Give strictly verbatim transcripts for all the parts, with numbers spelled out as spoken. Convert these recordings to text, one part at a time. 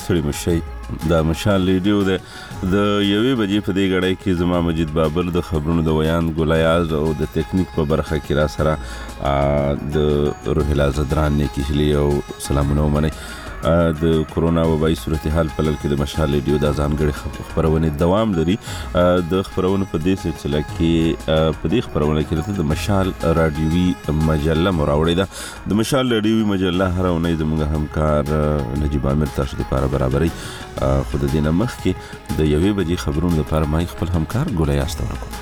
ستړي مشي د مشال ریډیو د د یوې بجې په دې غړۍ کې زما مجید بابر د خبرونو د ویان ګولیاز او د ټیکنیک په برخه کې را سره د روح الله زدران نه کیشلی او سلامونه ومني د کورونا وبای صورتحال په لړ کې د مشال ریډیو د ځانګړي خبرونه دوام لري د خبرونه په دې سلسله کې په دې خبرونه کې د مشال رادیوي مجله مراوړې ده د مشال رادیوي مجله هر اونۍ زموږ همکار نجیب عامر تاسو لپاره برابرې خو د دې مخ کې د یوې بجې خبرونه لپاره ما خپل همکار ګولای است ورکړم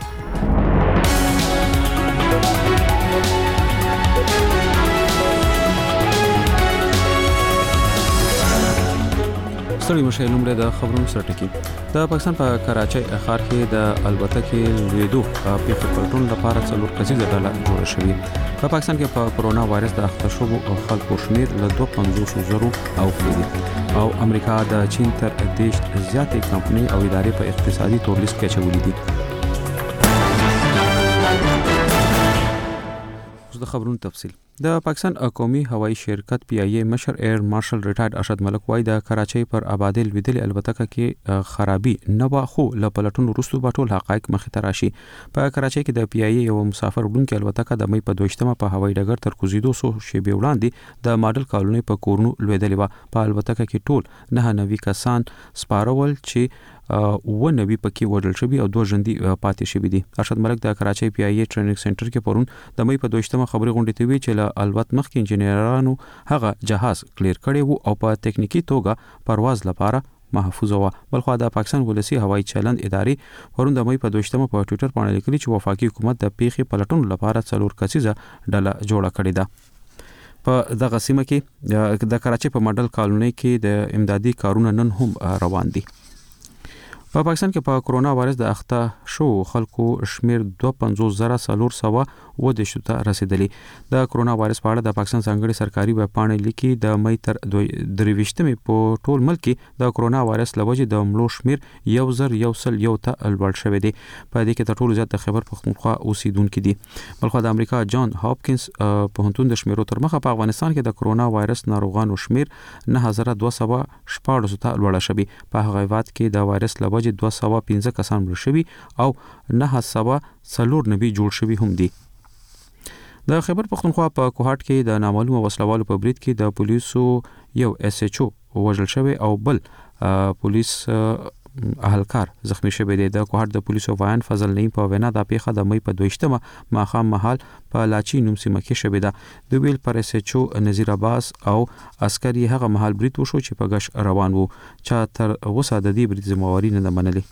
ستړي مشه لومړی د خبرونو سره ټکی د پاکستان په کراچۍ ښار کې د الوتکې لویدو په پیښه پلټون لپاره څلور کسیزه ډله جوړه شوې په پاکستان کې په کورونا وایرس د اخته شوو خلکو شمیر له دوه پنځوس زرو اوښتلی او امریکا د چین تر دېرش زیاتې کمپنۍ او ادارې په اقتصادي تور لیست کې اچولې دي. د خبرونو تفصیل د پاکستان قومي هوایي شرکت پی ای ای مشر ایر مارشل ریټایرډ ارشد ملک وای د کراچۍ پر آبادې لویدلې الوتکه کې خرابي نه وا خو له پلټون وروسته به ټول حقایق مخې ته راشي. په کراچۍ کې د پی ای ای یو مسافر وړونکې الوتکه د مې په دویشتمه په هوایي ډګر تر کوزیدو سو شیبې وړاندې د ماډل کالوني په کورنو لویدلې و. په الوتکه کې ټول نه نوي کسان سپارول چې و نوي پکې وډل شوی او دوه ژوندۍ پاتې شوی دي. ارشد ملک د کراچۍ پی ای ای ټریننګ سنټر کې پرون د مې په دویشتمه خبري غونډې ته وی چې له الوت مخکې انجنیرانو هغه جهاز کلیر کړی وو او په ټکنیکی توګه پرواز لپاره محفوظ و. بلخو د پاکستان ولسی هوایي چلند ادارې پرون د مې په دویشتمه په ټوئیټر باندې لیکلي چې وفاقي حکومت د پیښې پلټون لپاره څلور کسیزه ډله جوړه کړې ده. په دغه سیمه کې د کراچۍ په ماډل کالوني کې د امدادي کارونه نن هم روان دي. په پا پاکستان کې په کورونا وایرس د اخته شو خلکو شمیر دوه پنځوس زره څلور سوه اووه دېرش ته رسیدلی. د کورونا وایرس په اړه د پاکستان ځانګړي سرکاري ویب پاڼې لیکي د مې تر درویشتمې په ټول ملک کې د کورونا وایرس له وجې د مړو شمیر یو زر یو سل یو ته لوړ شوی دی. په دې کې تر ټولو زیات د خیبر پختونخوا اوسیدونکو دي. بلخو د امریکا جان هاپکینز پوهنتون د شمیرو تر مخه په افغانستان کې د کورونا وایرس ناروغانو شمیر نه هزار دوه سوه شپږ ته لوړ شوی. په هغه وخت کې د وایرس له دوه سوه پنځه کسان مړ شوي او نه سوه څلور نوي جوړ شوي هم دي. د خیبر پختونخوا په کوهاټ کې د نامعلومه وسلوالو په برید کې د پولیسو یو اس ایچ او وژل شوی او بل پولیس اهلکار زخمی شوی دی. د کوهاټ د پولیسو وایان فضل نعیم په وینا د پیښه د مې په دویشتمه ماښام مهال په لاچی نوم سیمه کې شوی ده. د ویل پر اس ایچ او نذیر عباس او عسکري هغه مهال برید وشو چې په غش روان وو چې تر اوسه د دې برید ذمہواری نه منلې.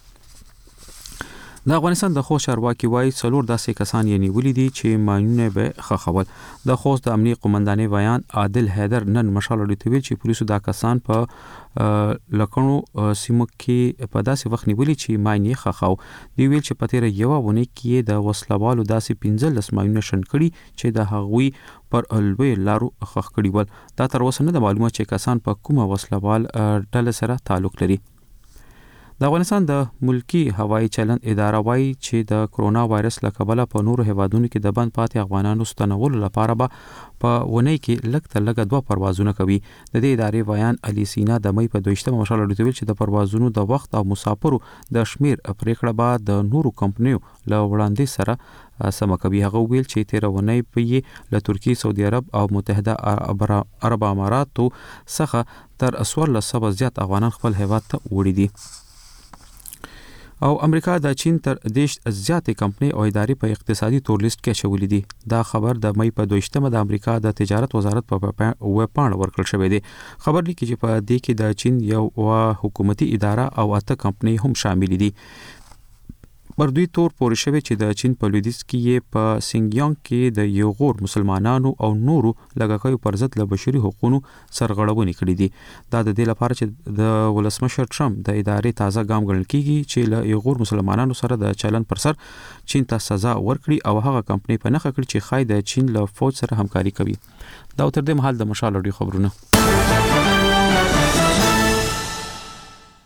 د افغانستان د خوست چارواکي وایي څلور داسې کسان یې نیولي دي چې ماینونه به خښول. د خوست د امنیه قومندانۍ ویان عادل حیدر نن مشال اړیته ویل چې پولیسو دا کسان په لکونو سیمو کې په داسې وخت نیولي چې ماینې خښاو. دی ویل چې په تیر یو ونه کې د وسلوالو داسې پنځلس ماینونه شن کړي چې د هغوی پر لوی لارو خښ کړي ول. دا تر اوسه نه د معلومه چې کسان په کومه وسلوال ډله سره تعلق لري. د افغانستان د ملکی هوایي چلند اداره وایي چې د کورونا وایرس له کبله په نورو هیوادونو کې د بند پاتې افغانانو ستنولو لپاره به په ونې کې لږ تر لږه دوه پروازونه کوي. د دې ادارې ویان علي سینا د مې په دویشتمه مشال اړیته ویل چې د پروازونو د وخت او مسافرو د شمیر پریکړه به د نورو کمپنیو له وړاندې سره سم کوي. هغه ویل چې تیر ونې په له ترکیه، سعودي عرب او متحده عرب اماراتو څخه تر څوارلس سوه زیات افغانان خپل هیواد ته وړي دي. او امریکا د چین تر دېرش زیاتې کمپنۍ او ادارې په اقتصادي تور لیست کې اچولې دي. دا خبر د مې په دویشتمه د امریکا د تجارت وزارت په ویب پاڼه ورکړل شوی دی. خبر لیکي چې په دې کې د چین یو حکومتي اداره او اته کمپنۍ هم شامل دي. پر دوی تور پورې شوی چې د چین په لویدیځ کې په سینګیانګ کې د یوغور مسلمانانو او نورو لږکیو پر ضد له بشري حقوقو سرغړونې کړې دي. دا د دې لپاره چې د ولسمشر ټرمپ د ادارې تازه ګام ګڼل کیږي چې له یوغور مسلمانانو سره د چلن پر سر چین ته سزا ورکړي او هغه کمپنۍ په نخښه کړي چې خای د چین له فوج سره همکاري کوي. دا تر دې مهال د مشال اړیو خبرونه.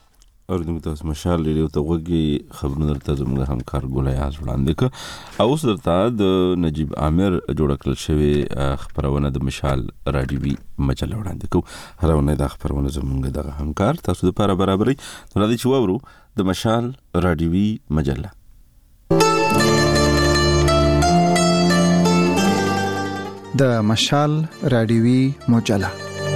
اوردونکو تاسو مشال ریډیو ته وګورئ خبرونه درته زموږ همکار ګولای آز وړاندې کړ او اوس درته د نجیب عامر جوړ کړل شوی خبرونه د مشال رادیوي مجله وړاندې کوو هرونه د خبرونه زموږ د همکار تاسو لپاره برابرۍ نو راځي چې وورو د مشال رادیوي مجله د مشال رادیوي مجله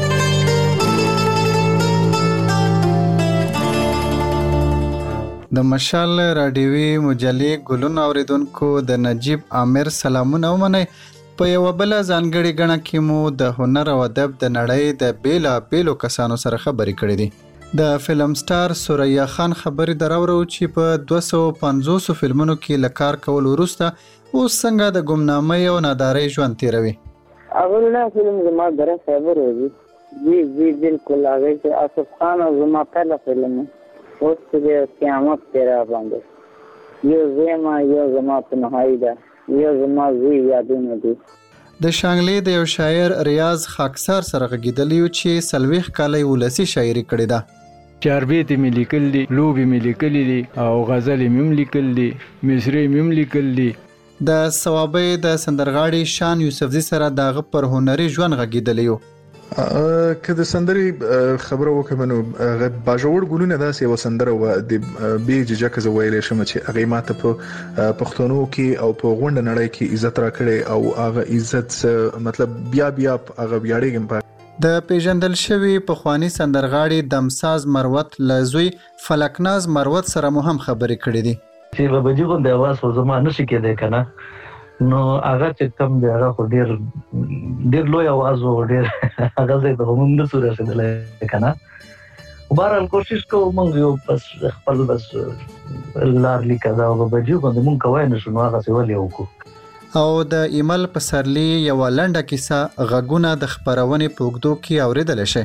د مشال رادیوي مجلې ګلون اوریدونکو د نجیب عامر سلامونه ومنئ په یو بل ځانګړي غڼه کې مو د هنر او ادب د نړۍ د بیلا بیلو کسانو سره خبرې کړې دي د فلم سټار سوریا خان خبرې دراورو چې په دوه سوه پنځوس فلمونو کې لکار کول وروسته اوس څنګه د ګمنامۍ او نادارۍ ژوند تیروي اوله فلم زما دره خبر وي جی جی بالکل هغه چې اسف خان او زما پهلا فلم اوس د قیامت تیرا باندې یو زما یو زما په نهایی ده یو زما زی یادونه دي د شانګلې د یو شاعر ریاض خاکسار سره غږیدلی چې سلويخ کاله ولسی شاعري کړې ده چاربیت مې لیکل دي لوبي مې لیکل دي او غزل مې لیکل دي مصری مې لیکل دي د ثوابې د سندرغاړي شان یوسفزي سره دغه پر هنري ژوند غږیدلی و که د سندرې خبره وکم نو باجوړ ګلونه داسې و سندره و د بي ججک ز ویلې شم چې هغه ماته په پښتونو کې او په غونډه نړۍ کې عزت را کړي او هغه عزت مطلب بیا بیا هغه بیاړېږم په د پیژندل شوی په خواني سندرغاړي دمساز مروت لزوی فلکناز مروت سره مو هم خبرې کړې دي چې به بجې غو د اواز او زما نشي کېدای کنه نو هغه چې کم دی هغه ډیر ډیر لوی اواز او ډیر هغه زه به هم نه سور رسیدلای کنه وبارل کوشش کوو مونږ یو بس خپل بس لار لیکا دا او بجې غو مونږ کوی نه شو هغه څه ولې وکړو او د ایمل پسرلی یو لنډه کیسه غږونه د خبرونه پوګدو کې اوریدل شي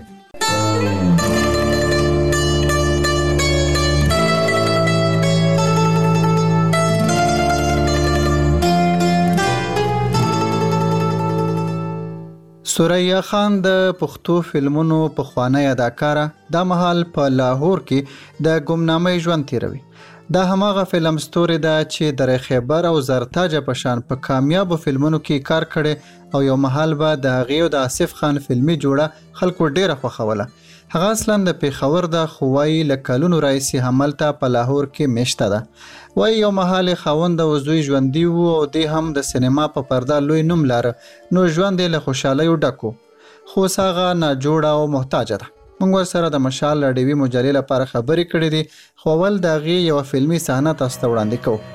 سوریا خان د پښتو فلمونو په خوانه اداکاره د مهال په لاهور کې د ګمنامۍ ژوند تیروي دا هماغه فلم ستوري ده چې د خیبر او زرتاج په شان په کامیابو فلمونو کې کار کړي او یو مهال به د هغې او د آصف خان فلمي جوړه خلکو ډیره خوښوله هغه اصلا د پیښور د خوای لکلونو رئیسي هملته په لاهور کې مشته ده وای یو مهال خوند او زوی ژوندۍ وو او د هم د سینما په پرده لوی نوم لاره نو ژوند له خوشحالۍ ډکو خو ساغه نه جوړه او محتاج ده موږ سره د مشال رادیوي مجلې لپاره خبرې کړې دي خو ول دغه یو فلمي صحنه تاسو ته وړاندې کوو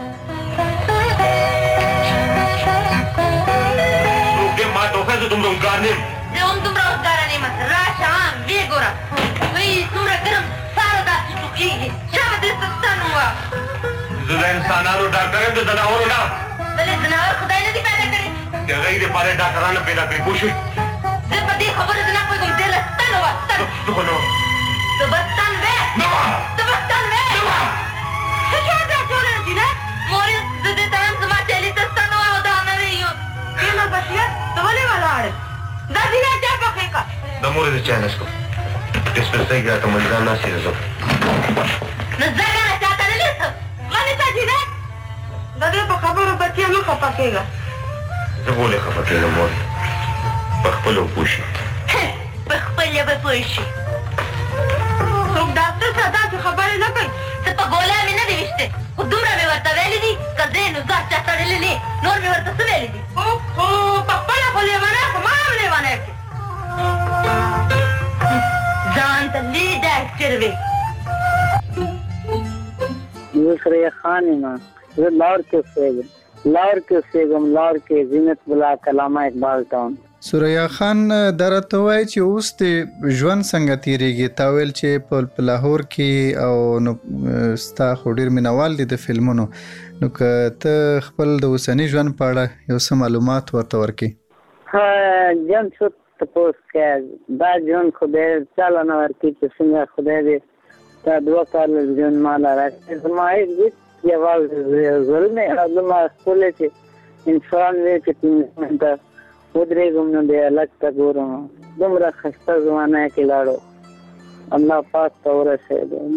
زه انسانانو ډاکټر یم د ځناورو نه بلې ځناور خدای نه دي پیدا کړي د هغې دپاره ډاکټرانو پیدا کړي پوه شوې زه په دې خبرو زه نه پوهېږم دی له ستن وه ستن څه نو ته به ستن وې نه وه ته به ستن وې نه وه څه شی دا ټوله نجینه مورې زه دې ته یم زما چیلي ته ستن وه او دا نه وې یو کېنه بچیه ته ولې ولاړې دا ځینه چا پخې کړه د مورې د چای نه څښم ډسپنسرۍ کې راته مریضان ناست دي زه نو زه کنه چاته نه لیسم غلې ته جینه د دې په خبرو بچیه مه خفه کېږه زه ولې خفه کېږم مورې په خپلو پوه شي په خپل یې به پوه شي څوک ډاکټر ته داسې خبرې نه کوي څه په ګوله مې نه دي ویشتې خو دومره مې ورته ویلي دي که زه یې نو ځان چا تړلې نه نور مې ورته څه ویلي دي خو په خپله خو لیونی خو ما هم لیونی کړې ځان ته لوی ډاکټر وې زه سوریا خان یم زه لاهور کې اوسېږم لاهور کې اوسېږم لاهور کې زینت بلاک علامه اقبال ټاون سوریا خان درته وایي چې اوس د ژوند څنګه تیریږي تا ویل چې په لاهور کې او نو ستا خو ډېر مینوال دي د فلمونو نو که ته خپل د اوسني ژوند په اړه یو څه معلومات ورته ورکړي ژوند څه تپوس کوې دا ژوند خدای چاله نه ورکړي چې څنګه خدای دې تا دوه کاله ژوند ماله راکړي زما هېڅ یوازې ظلم یې زما ښکلی چې انسان وې چې پنځه منټه ودرېږم نو د هلک ته ګورم دومره ښایسته زمانه کې لاړو الله پاک ته ورسېدو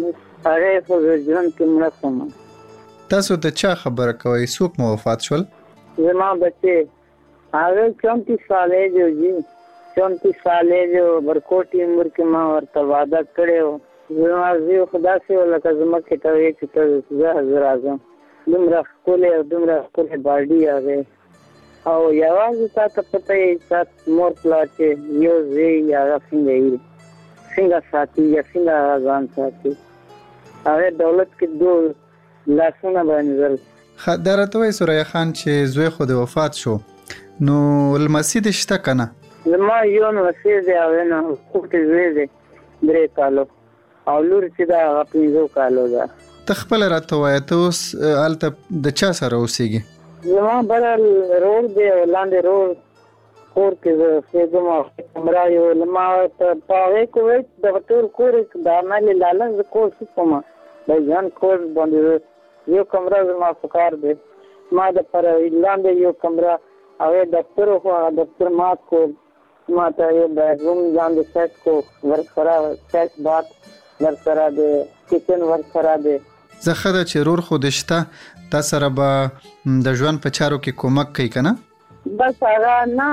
هغه خو ژوند کې مړه شوم. تاسو ته چا خبره کوي څوک مو وفات شول؟ زما بچي هغه چونتیس سالې جو جی چونتیس سالې جو برکوټي عمر کې ما ورته وعده کړو زما زیو خدا سي ولکه زما کې ته یې چې ته زه حاضر اعظم دومره ښکلې او دومره ښکلې باډي هغې او یوازې تا ته پته یې چې مور پلار چې یو زوی هغه څنګه یي څنګه ساتي یا څنګه هغه ځان ساتي هغې دولت کې دو لاسونه باندې ځل دا راته وایي سریا خان چې زوی خو د وفات شو نو لمسي دې شته که نه؟ زما یو لمسی دی هغې نه خوټې زوی دی درې کالو او لور چې ده هغه پنځو کالو ده. ته خپله راته وایه ته اوس هلته د چا سره اوسېږي؟ زما بله رور دی او لاندې رور کور کې زه اوسېږم او کمره یو ما ورته په هغې کې وایي چې دغه ټول کور د عملې لاله زه کور څه کومه د ځان کور باندې یو کمره زما په کار دی ما دپاره لاندې یو کمره هغې دفتر خو هغه دفتر مات کو ما ته یو بیډروم لاندې سیټ کو ورسره سیټ بات ورسره دی کچن ورسره دی. زه ښه ده چې رور خو دې شته تا سره به د ژوند په چارو کې کومک کوي که نه؟ بس هغه نه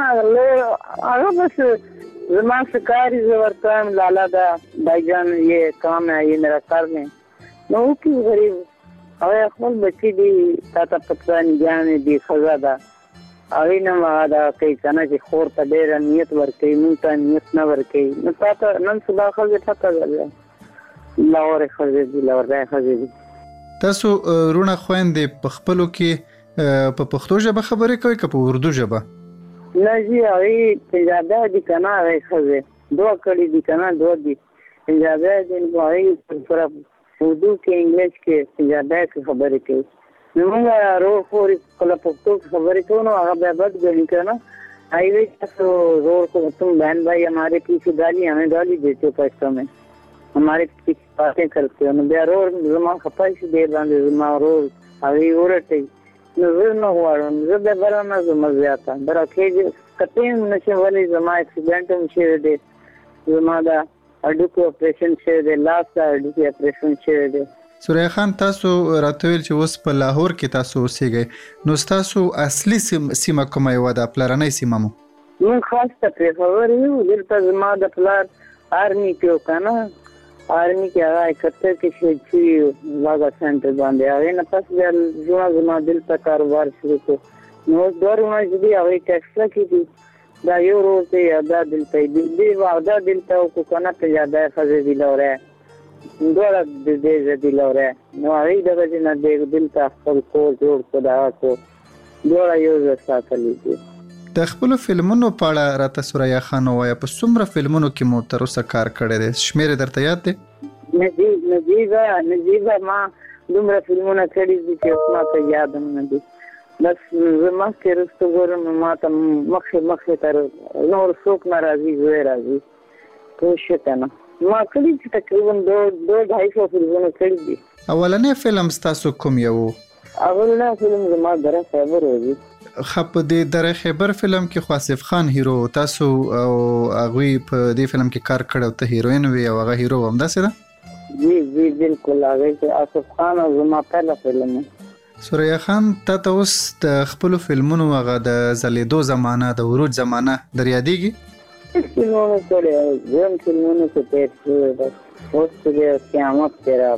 هغه بس زما څه کار یې زه ورته وایم لالا دا بھائی جان یہ کام ہے یہ میرا کار میں نو وکړي غریب هغې خپل بچي دي تا ته پته نګیانې دي ښځه ده هغې نه هغه دغه کوي که نه چې خور ته ډېره نیت ورکوي مونږ ته نیت نه ورکوي نو تا ته نن سبا ښځې ټکه ده لاورې ښځې دي لاورۍ ښځې دي. تاسو رونه خویندې په خپلو کې په پښتو ژبه خبرې کوئ که په اردو ژبه؟ نه جی هغې پنجابی دي که نه هغې ښځې دوه کړي دي که نه دوه دي پنجابی دي نو هغې سره اردو کې انګلیش کې پنجابی کې خبرې کوي نو مونږ رور خور کله پښتو کې خبرې کوو نو هغه بیا بد ګڼي که نه هغې وایي تاسو رور کو تم بہن بھائی ہمارے پیچھے گالی ہمیں گالی دیتے ہو پښتو میں हमारे पीछे बातें करते हो न बया रोर زما خپای شي ډېر باندې زما رور هغې ورټوي نو زه نه غواړم زه بیا بله نه ځم زیاته بله کېږي کتې هم نه شم ولې زما اکسیډنټ هم شوی دی زما دا هډوکو اپریشن شوی دی لاس دا هډوکي اپریشن شوی دی. سریا خان تاسو راته ویل چې اوس په لاهور کې تاسو اوسېږئ نو ستاسو اصلي سیمه کومه یوه ده پلرنۍ سیمه مو؟ مونږ خاص ته پېښور یو دلته زما د پلار آرمي کې و که نه آرمی کې هغه اکهتر کې شهید شوي واګه سینټر باندې هغې نه پس بیا ژوند زما دلته کاروبار شروع کړو نو اوس دوه رونه چې دي هغې ټیکسله کې دي دا یو رور دی او دا دلته دي دې واده دلته وکړو که نه پنجابی ښځې دي لوری دواړه د دې زه دي لوری نو هغې دغه چې نه دی دلته خپل کور جوړ کړو دغه کړو دواړه یو ځای ساتلي دي. د خپلو فلمونو په اړه راته سریا خان ووایه په څومره فلمونو کې مو تر اوسه کار کړی دی شمېر یې درته یاد دی؟ نجیب نجیبه نجیبه ما دومره فلمونه کړي دي چې اوس ما ته یاد هم نه دي بس زه مخکې وروسته ګورم نو ما ته مخکې مخکې تر نور څوک نه راځي زوی راځي پوه شوې که نه ما کړي چې تقریبا دو دو ډای سو فلمونه کړي دي. اولنی فلم ستاسو کوم یو و؟ اولنی فلم زما دره خیبر و دي. خب د دره خیبر فلم کې خو آصف خان هیرو تاسو او هغوی په دې فلم کې کار کړی او ته هیروین وې او هغه هیرو همداسې ده؟ جی جی بالکل هغې کې آصف خان او زما پهله فلم و. سریا خان تا ته اوس د خپلو فلمونو هغه د ځلېدو زمانه د عروج زمانه در یادېږي؟ فلمونو کړی ژوند فلمونو کې تېر شوی بس اوس چې دی قیامت دی را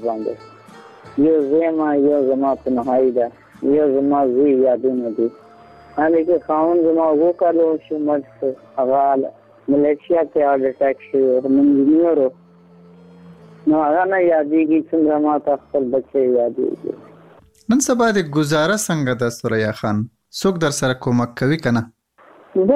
باندې یو زوی ما یو زما په نهایي ده یو زما زوی یادونه دي هغې کې خاوند زما اووه کالو شو مړ شو هغه ملیشیا کې هارټ اټیک شوی و انجینیر و نو هغه نه یادېږي څومره ما ته خپل بچی یادېږي. نن سبا د ګزاره څنګه ده سریا خان څوک در سره کومک کوي که نه؟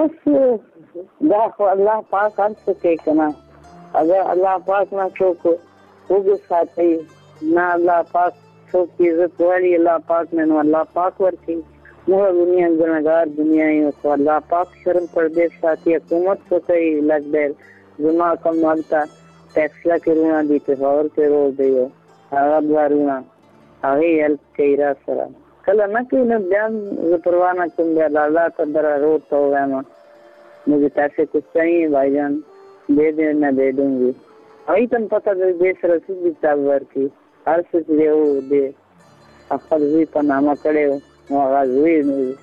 بس دا خو الله پاک هر څه کوي که نه اگر الله پاک نه څوک وږي ساتي نه الله پاک څوک عزت والي الله پاک نه نو الله پاک ورکوي موږ دنیا ګناهګار دنیا یو خو الله پاک شرم پردې ساتي حکومت څه کوي لږ ډېر زما کوم هلته ټیکسله کې رونه دي پېښور کې رول دی یو هغه دوه رونه هغې هیلپ کوي را سره کله نه کوي نو بیا زه پروا نه کوم بیا د الله قدره رور ته ووایم مجھے پیسے کچھ چاہیے بھائی جان دے دیں میں دے دوں گی هغې ته هم پته ده دې سره څه دي چا ورکړي هر څه چې یو دی خپل زوی په نامه کړی و نو هغه زوی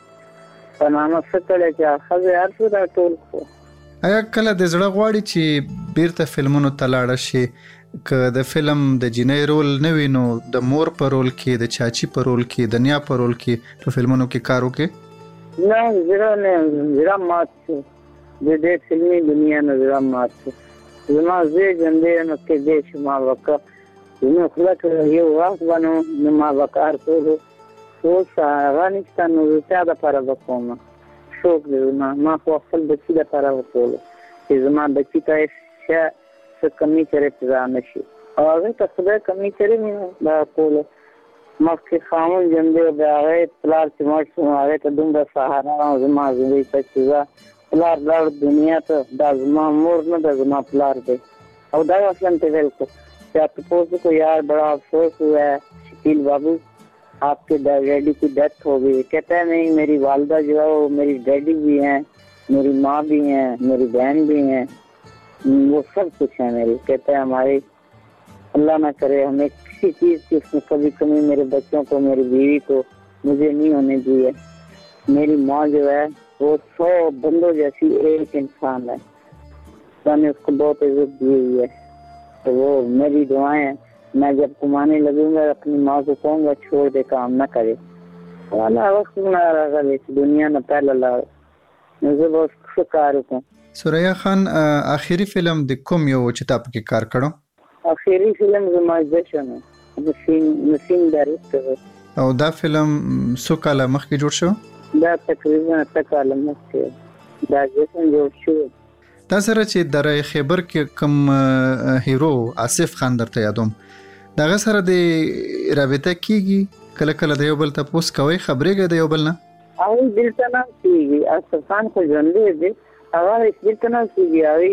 په نامه څه کړی چې ښځې هر څه راټول کړو. آیا کله د زړه غواړي چې بیرته فلمونو ته لاړه شي که د فلم د جینۍ رول نه وي نو د مور په رول کې د چاچی په رول کې د نیا په رول کې په فلمونو کې کار وکړي؟ نه زړه نه زړه مات شو د دې فلمي دنیا نه زړه مات شو. زما زوی ژوندی نو کېدی شي ما وکړه نو خوله که یو وخت به نو نو ما به کار کولو اوس هغه نشته نو زه چا دپاره به کوم شوق دی زما ما خو خپل بچي دپاره وکولو چې زما بچي ته هېڅ څه کمي چرې پیدا نه شي او هغې ته خدای کمي چرې مې دا کولو. مخکې خاموش ژوندی و بیا هغې پلار چې مړ شو هغې ته دومره سهارا او زما زوی ته چې زه پلار لاړ دنیا ته دا زما مور نه ده زما پلار دی او دا اصلا ته ویل کو چې آپ تپوس کو یار بڑا افسوس ہوا ہے شکیل بابو آپ کے ڈیڈی کی ڈیتھ ہو گئی. کہتا ہے نہیں میری والدہ جو ہے وہ میری ڈیڈی بھی ہیں میری ماں بھی ہیں میری بہن بھی ہیں وہ سب کچھ ہیں میری. کہتا ہے ہماری اللہ نہ کرے ہمیں کسی چیز کی اس میں کبھی کمی میرے بچوں کو میری بیوی کو مجھے نہیں ہونے دی ہے. میری ماں جو ہے وہ سو بندوں جیسی ایک انسان ہے. میں نے اس کو بہت عزت دی ہوئی ہے تو وہ میری دعائیں ہیں. میں جب کمانے لگوں گا اپنی ماں کو کہوں گا چھوڑ دے کام نہ کرے. والا وقت میں راغ دنیا نه پہلا لا زه به څه کار وکړم. سوریا خان اخیری فلم د کوم یو چې تا پکې کار کړو؟ اخیری فلم زما جشن نسیم نسیم ډایرکټر او دا فلم څو کاله مخکې جوړ شو؟ دا تقریبا اته کاله مخکې دا جشن جوړ شو. دا سره چې درای خیبر کې کوم هیرو آصف خان درته یادوم دغه سره د رابطه کیږي کله کله د یو بل تاسو کوي خبرېږي د یو بل نه؟ او دلته نه کیږي آصف خان خو ژوندی دی هغه هیڅ دلته نه کیږي هغه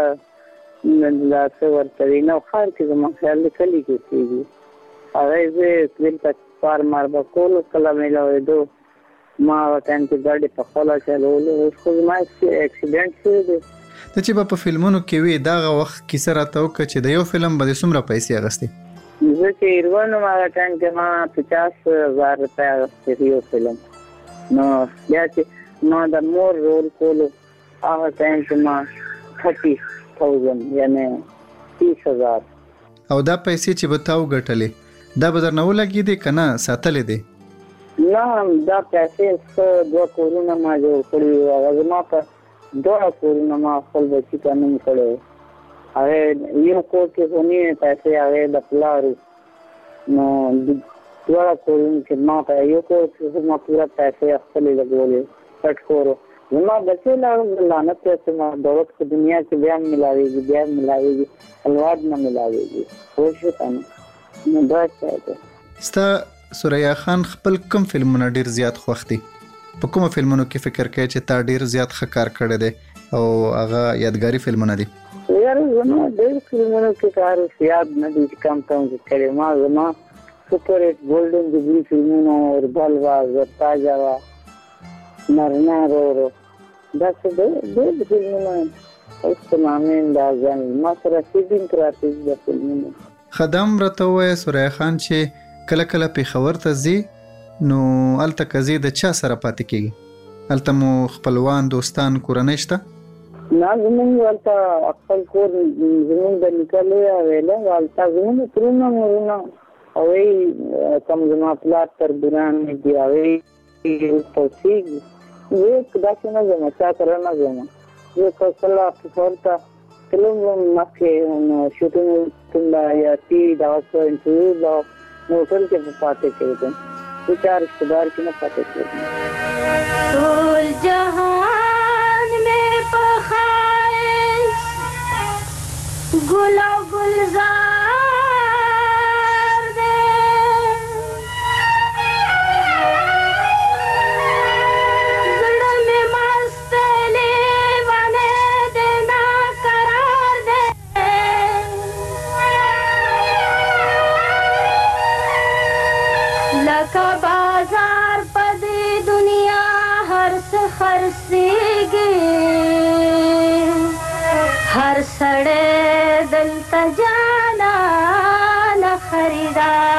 یلته لا څه ورته نو خار کې زما خیال دی کلی کې کیږي هغه زه دلته پار مار به کول کله مې دو ما وطن کې ګاډي په خلا چلولو اوس خو ما اکسیډنټ شوی دی. ته چې په فلمونو کې وی داغه وخت کیسه راته وکړه چې د یو فلم به څومره پیسې اغستې؟ زه چې ایروانو ما ټایم کې ما پچاس هزار روپۍ اغستې یو فلم نو بیا چې ما د مور رول کولو هغه ټایم کې ما تھرټي تھاؤزنډ یعنی تیس هزار. او دا پیسې چې به تا وګټلې دا به درنه ولګېدې که نه ساتلې دې؟ نه دا پیسې څه دوه کورونه ما جوړ کړي وو هغه زما په دوه کورونه ما خپل بچي ته نوم کړی و هغې یو کور کې خو نیمې پیسې هغې د پلار نو دواړه کورونو کې ما په یو کور کې خو ما پوره پیسې خپلې لګولې پټ کور و زما بچی لاړم لعنت پیسې ما دولت په دنیا کې بیا هم ملاویږي بیا هم ملاویږي الواد نه ملاویږي پوه شو که نه نو دا څه دی. ستا سوریا خان خپل کوم فلمونه ډېر زیات خوښ دي؟ په کومه فلمونو کې فکر کوي چې تا ډېر زیات ښه کار کړی دی او هغه یادګاري فلمونه دي؟ یاره زما ډېر فلمونو کې کار یاد نه دي چې کم کم چې کړی ما زما سپر هټ ګولډن جوبلي فلمونه اوربل وا زرتاجا وا نرنا رو رو دا څه ډېر فلمونه اوس په نامې اندازه ما سره سیډینګ کراتي د فلمونه. خدام راته ووایه سوریا خان چې کله کله پېښور ته ځي نو هلته که ځې د چا سره پاتې کېږي؟ هلته مو خپلوان دوستان کورنۍ شته؟ نه زمونږ هلته خپل کور زمونږ د نیکه لویه ویله هلته زمونږ ترونه مورونه هغوی کوم زما پلار تربوران دي هغوی ورته اوسېږي زه داسې نه ځم چا سره نه ځم زه که کله پېښور ته تلم مخکې نو شوټینګ کوم یا ټي وي دغه څه انټرویو به موټر کې به پاتې کېدم چار رشتہدار کی نہ پاتے تھے. ټول جهان میں پخائش گل و گلزار دے زڑ میں مست لیوانے دینا قرار دے لکا بازار پدی دنیا ہر سے خرسیگی ہر سڑے دل تجانا نہ خریدار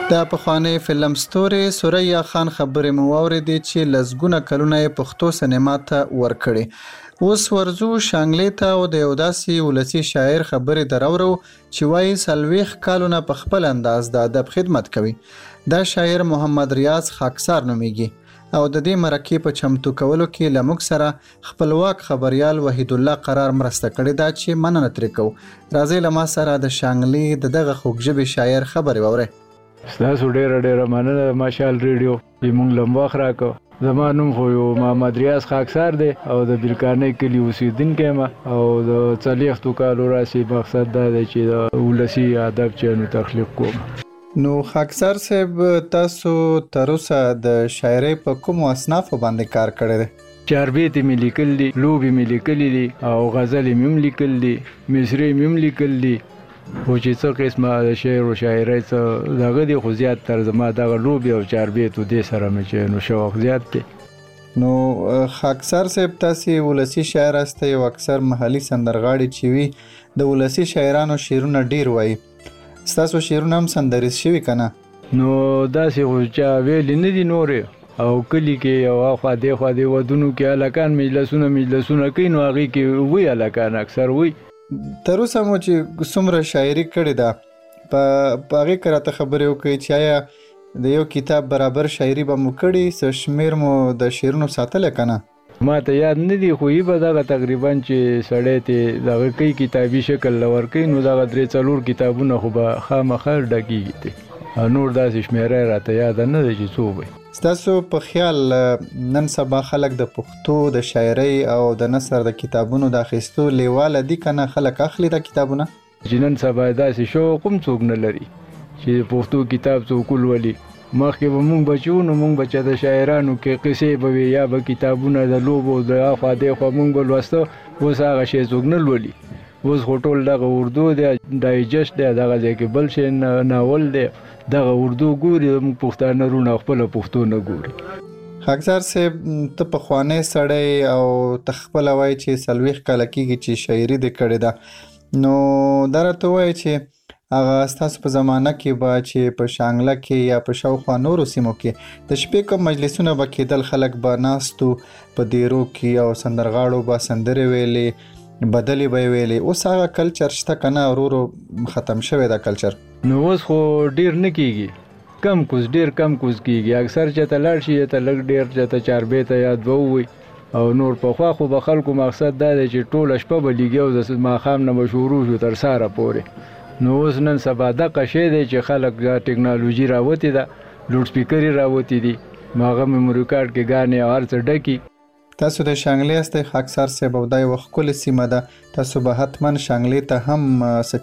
د پخوانی فلم ستوري سوریا خان خبرې مو واورېدې چې لسګونه کلونه یې پښتو سینما ته ورکړې. اوس ورځو شانګلې ته او د یو داسې ولسي شاعر خبرې دراورو چې وایي څلوېښت کالونه په خپل انداز د ادب خدمت کوي. دا شاعر محمد ریاض خاکسار نومیږي او د دې مرکې په چمتو کولو کې له موږ سره خپلواک خبريال وحید الله قرار مرسته کړې ده چې مننه ترې کوو. راځئ له ما سره د شانګلې د دغه خوږژبې شاعر خبرې واورئ. ستاسو ډېره ډېره مننه ماشال ریډیو چې موږ لم وخت راکړو. زما نوم خو یو محمد ریاض خاکسار دی او د بیلکانۍ کلي اوسېدونکی یم او د څلوېښتو کالو راسې مقصد دا دی چې د ولسي ادب چې نو تخلیق کوم. نو خاکسار صاحب تاسو تر اوسه د شاعرۍ په کومو اصنافو باندې کار کړی دی؟ چاربیتې مې لیکل دي، لوبې مې لیکلې دي او غزلې مې هم لیکل دي، مصرۍ مې هم لیکل دي. خو چې څه قسمه د شعر و شاعرۍ څه دغه دي خو زیات تر زما دغه لوبې او چاربیتو دې سره مې چې نو شوق زیات دی. نو خاکسار صاحب تاسې ولسي شاعر هستئ او اکثر محلي سندرغاړي چې وي د ولسي شاعرانو شعرونه ډیر وایي. ستاسو شعرونه هم سندریز شوي که نه؟ نو داسې خو چا ویلي نه دي نورې او کلي کې یو اخوا دېخوا دې ودونو کې هلکان مجلسونه مجلسونه کوي نو هغې کې وي هلکان اکثر وي. تر اوسه مو چې څومره شاعري کړې ده په هغې که راته خبرې وکړئ چې آیا د یو کتاب برابر شاعري به مو کړي، څه شمېر مو د شعرونو ساتلی که نه؟ ما ته یاد نه دي خو یې به دغه تقریبا چې سړی ته دغه کوي کتابي شکل له ورکوي نو دغه درې څلور کتابونه خو به خامخا ډکېږي دي. نور داسې شمېری راته یاده نه ده چې څو به. ستاسو په خیال نن سبا خلک د پښتو د شاعرۍ او د نثر د کتابونو د اخیستو لیواله دي که نه خلک اخلي دا کتابونه؟ چې نن سبا داسې شوق هم څوک نه لري چې پښتو کتاب څوک ولولي. مخکې به مونږ بچو نو مونږ به چې د شاعرانو کې قصې به وي یا به کتابونه د لوبو د اخوا دېخوا مونږ به لوسته. اوس هغه شی څوک نه لولي. اوس خو ټول دغه اردو دی، ډایجسټ دی، دغه ځای کې بل شی ناول دی، دغه اردو ګوري، موږ پښتانه رونه خپله پښتو نه ګوري. خاکسار صاحب ته پخوانی سړی او ته خپله وایي چې څلوېښت کاله کېږي چې شاعري دې کړې ده، نو دا راته ووایي چې هغه ستاسو په زمانه کې به چې په شانګله کې یا په شاوخوا نورو سیمو کې د شپې کوم مجلسونه به کېدل، خلک به ناستو په دیرو کې او سندرغاړو به سندرې ویلې، بدلې به یې ویلې. اوس هغه کلچر شته که نه؟ ورو ورو ختم شوی دا کلچر. نو اوس خو ډیر نه کېږي، کم کوز ډیر کم کوز کېږي. اکثر چې ته لاړ شي ته لږ ډیر چې ته چاربیته یا دوه ووایي او نور پخوا خو به خلکو مقصد دا دی چې ټوله شپه به لیږي او د ماښام نه به شروع شو تر سهاره پورې. نو اوس نن سبا دغه شی دی چې خلک دا ټکنالوژي راوتې ده، لوډ سپیکرې راوتې دي، هغه میموري کارډ کې ګانې او هر څه ډکي. تاسو د شانګلې هستئ خاکسار صاحب او دا یوه ښکلې سیمه ده. تاسو به حتما شانګلې ته هم څه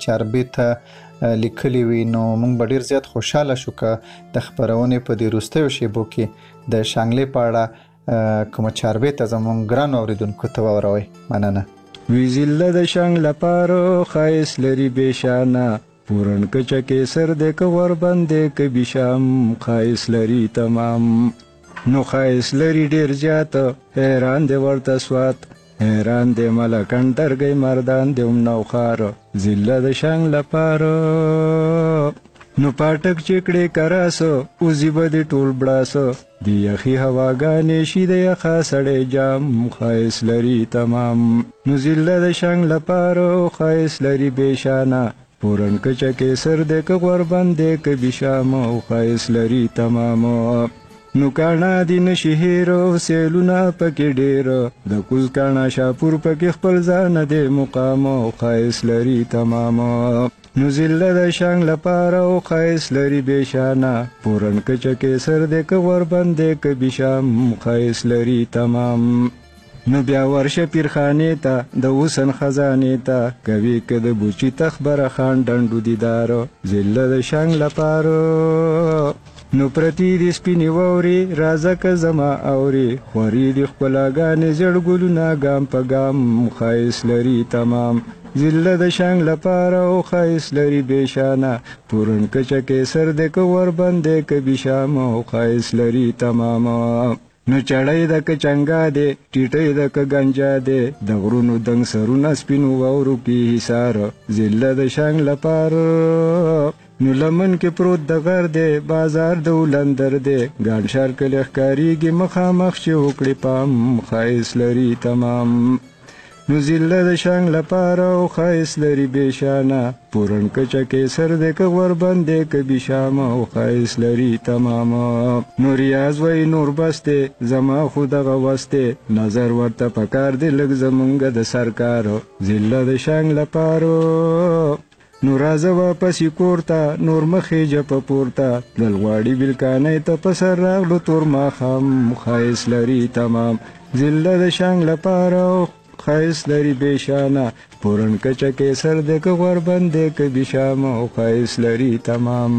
چاربیته لیکلي وي نو موږ به ډېر زیات خوشحاله شو که د خپرونې په دې وروستیو شیبو کې د شانګلې په اړه کومه چاربیته زموږ ګرانو اورېدونکو ته واوروئ. مننه. وی زله د شنګ لپاره خایس لري بشانه پورن کچه کې سر د کور باندې ک بشام خایس لري تمام نو خایس لري ډیر زیات حیران دی ورته سوات حیران دی ملکان درګي مردان دی نو خار زله د شنګ لپاره نو پاټک چکړې کراسو او زیبه دی ټول بړاسو دی یخی هواګانې شي د یخا سړې جام خایس لري تمام نو زله د شنګ لپاره خایس لري بشانه پورن کچه کې سر د کور باندې ک بشام خایس لري تمام نو کانا دی نشي هیرو سیلونه پکې ډېر د کوز کانا شاپور پکې خپل ځان د مقام خایس لري تمام نو زله د شنګ لپاره او خایس لري بشانه پورن کچه کې سر د کور باندې ک بشام خایس لري تمام نو بیا ورشه پیرخانې ته د حسن خزانې ته کوي که د بوچي تخبره خان ډنډو دیدار زله د شنګ لپاره نو پرتی دی سپینې واورې رازه که زما اورې خوري دی خپلاګانې زړ ګلونه ګام په ګام خایس لري تمام زله د شنګ لپاره او خایس لري بشانه پورن کچه کې سر د کور باندې ک بشام او خایس لري تمام نو چړای د ک چنګا دی ټیټای د ک گنجا دی د غرونو دنګ سرونه سپینو واورو کې حصار زله د شنګ لپاره نو لمن کې پروت د غر دی بازار د ولندر دی ګان شار کلی ښکاریږي مخامخ چې وکړي پام ښایست لري تمام نو زله د شنګ لپاره او ښایست لري بېشانه پورن کچه کې سر دی که غوربند دی که بیشامه او ښایست لري تمام نو ریاض وی نور بس دی زما خو دغه وس دی نظر ورته پکار دی لږ زمونږ د سرکار زله د شنګ لپاره نو راځه واپسې کور ته نور مخې جپه پورته دل غواړي بلکانۍ ته په سر راغلو تور ماښام ښایست لري تمام زله د شنګ لپاره ښایست لري بېشانه پورن کچه کې سر دی که غوربند دی که بیشامه او ښایست لري تمام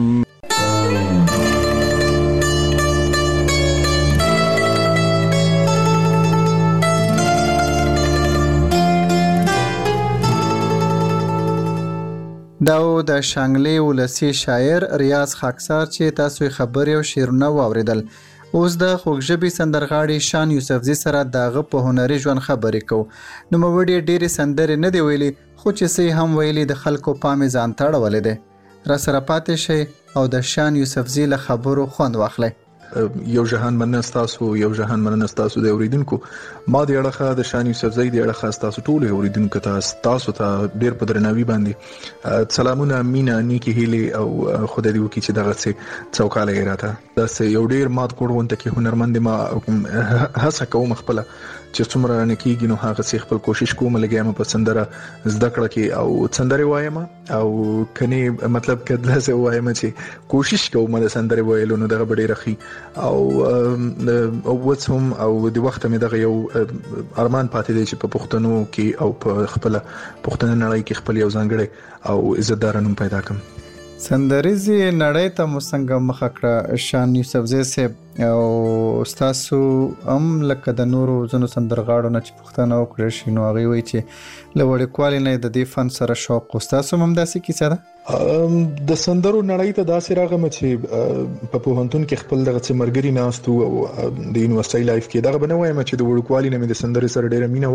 دا و د شانګلې ولسی شاعر ریاض خاکسار چې تاسو خبرې او شعرونه واوریدل. اوس د خوږژبې سندرغاړي شان یوسفزي سره دغه په هنري ژوند خبرې کوو. نو موړي ډېرې سندرې نه دی ویلي خو چې سې هم ویلي د خلکو پام ځان ته اړولی دی. را سره پاتې شئ او د شان یوسفزي له خبرو خوند واخلئ. یو جهان مننه ستاسو یو جهان مننه ستاسو د اوریدونکو. ما د اړخه د شان یوسفزي د اړخه ستاسو ټول اوریدونکو ته تاسو ته ډیر په درناوي باندې سلامونه مینا نیکی هیلې او خدای دې وکړي چې دغه څه څوکاله راته دا سه یو ډیر مات کوړونته کې هنرمند ما هڅه کوم خپل چې څومره نکیږي نو هغه څه خپل کوشش کوم لګیم په سندره زده کړه کې او سندره وایم او کني مطلب کله څه وایم چې کوشش کوم د سندره وایلو نو دغه ډیر رخي او او وڅم او د وخت مې دغه یو ارمان پاتې دی چې په پښتنو کې او په خپل پښتنه نړۍ کې خپل یو ځانګړی او عزتدار نوم پیدا کړم. سندریزي نړۍ ته مو څنګه مخه کړه شان یوسفزي صاحب او تاسو هم لکه د نورو ځینو سندرغاړو نه چې پوښتنه وکړئ شي نو هغوی وایي چې له وړوکوالي نه د دې فن سره شوق و ستاسو هم همداسې کیسه ده؟ د سندرو نړۍ ته داسې راغم چې په پوهنتون کې خپل دغه څه ملګري ناست او د یونیورسيټي لایف کې دغه بنه وایم چې د وړوکوالي نه مې د سندرې سره ډېره مینه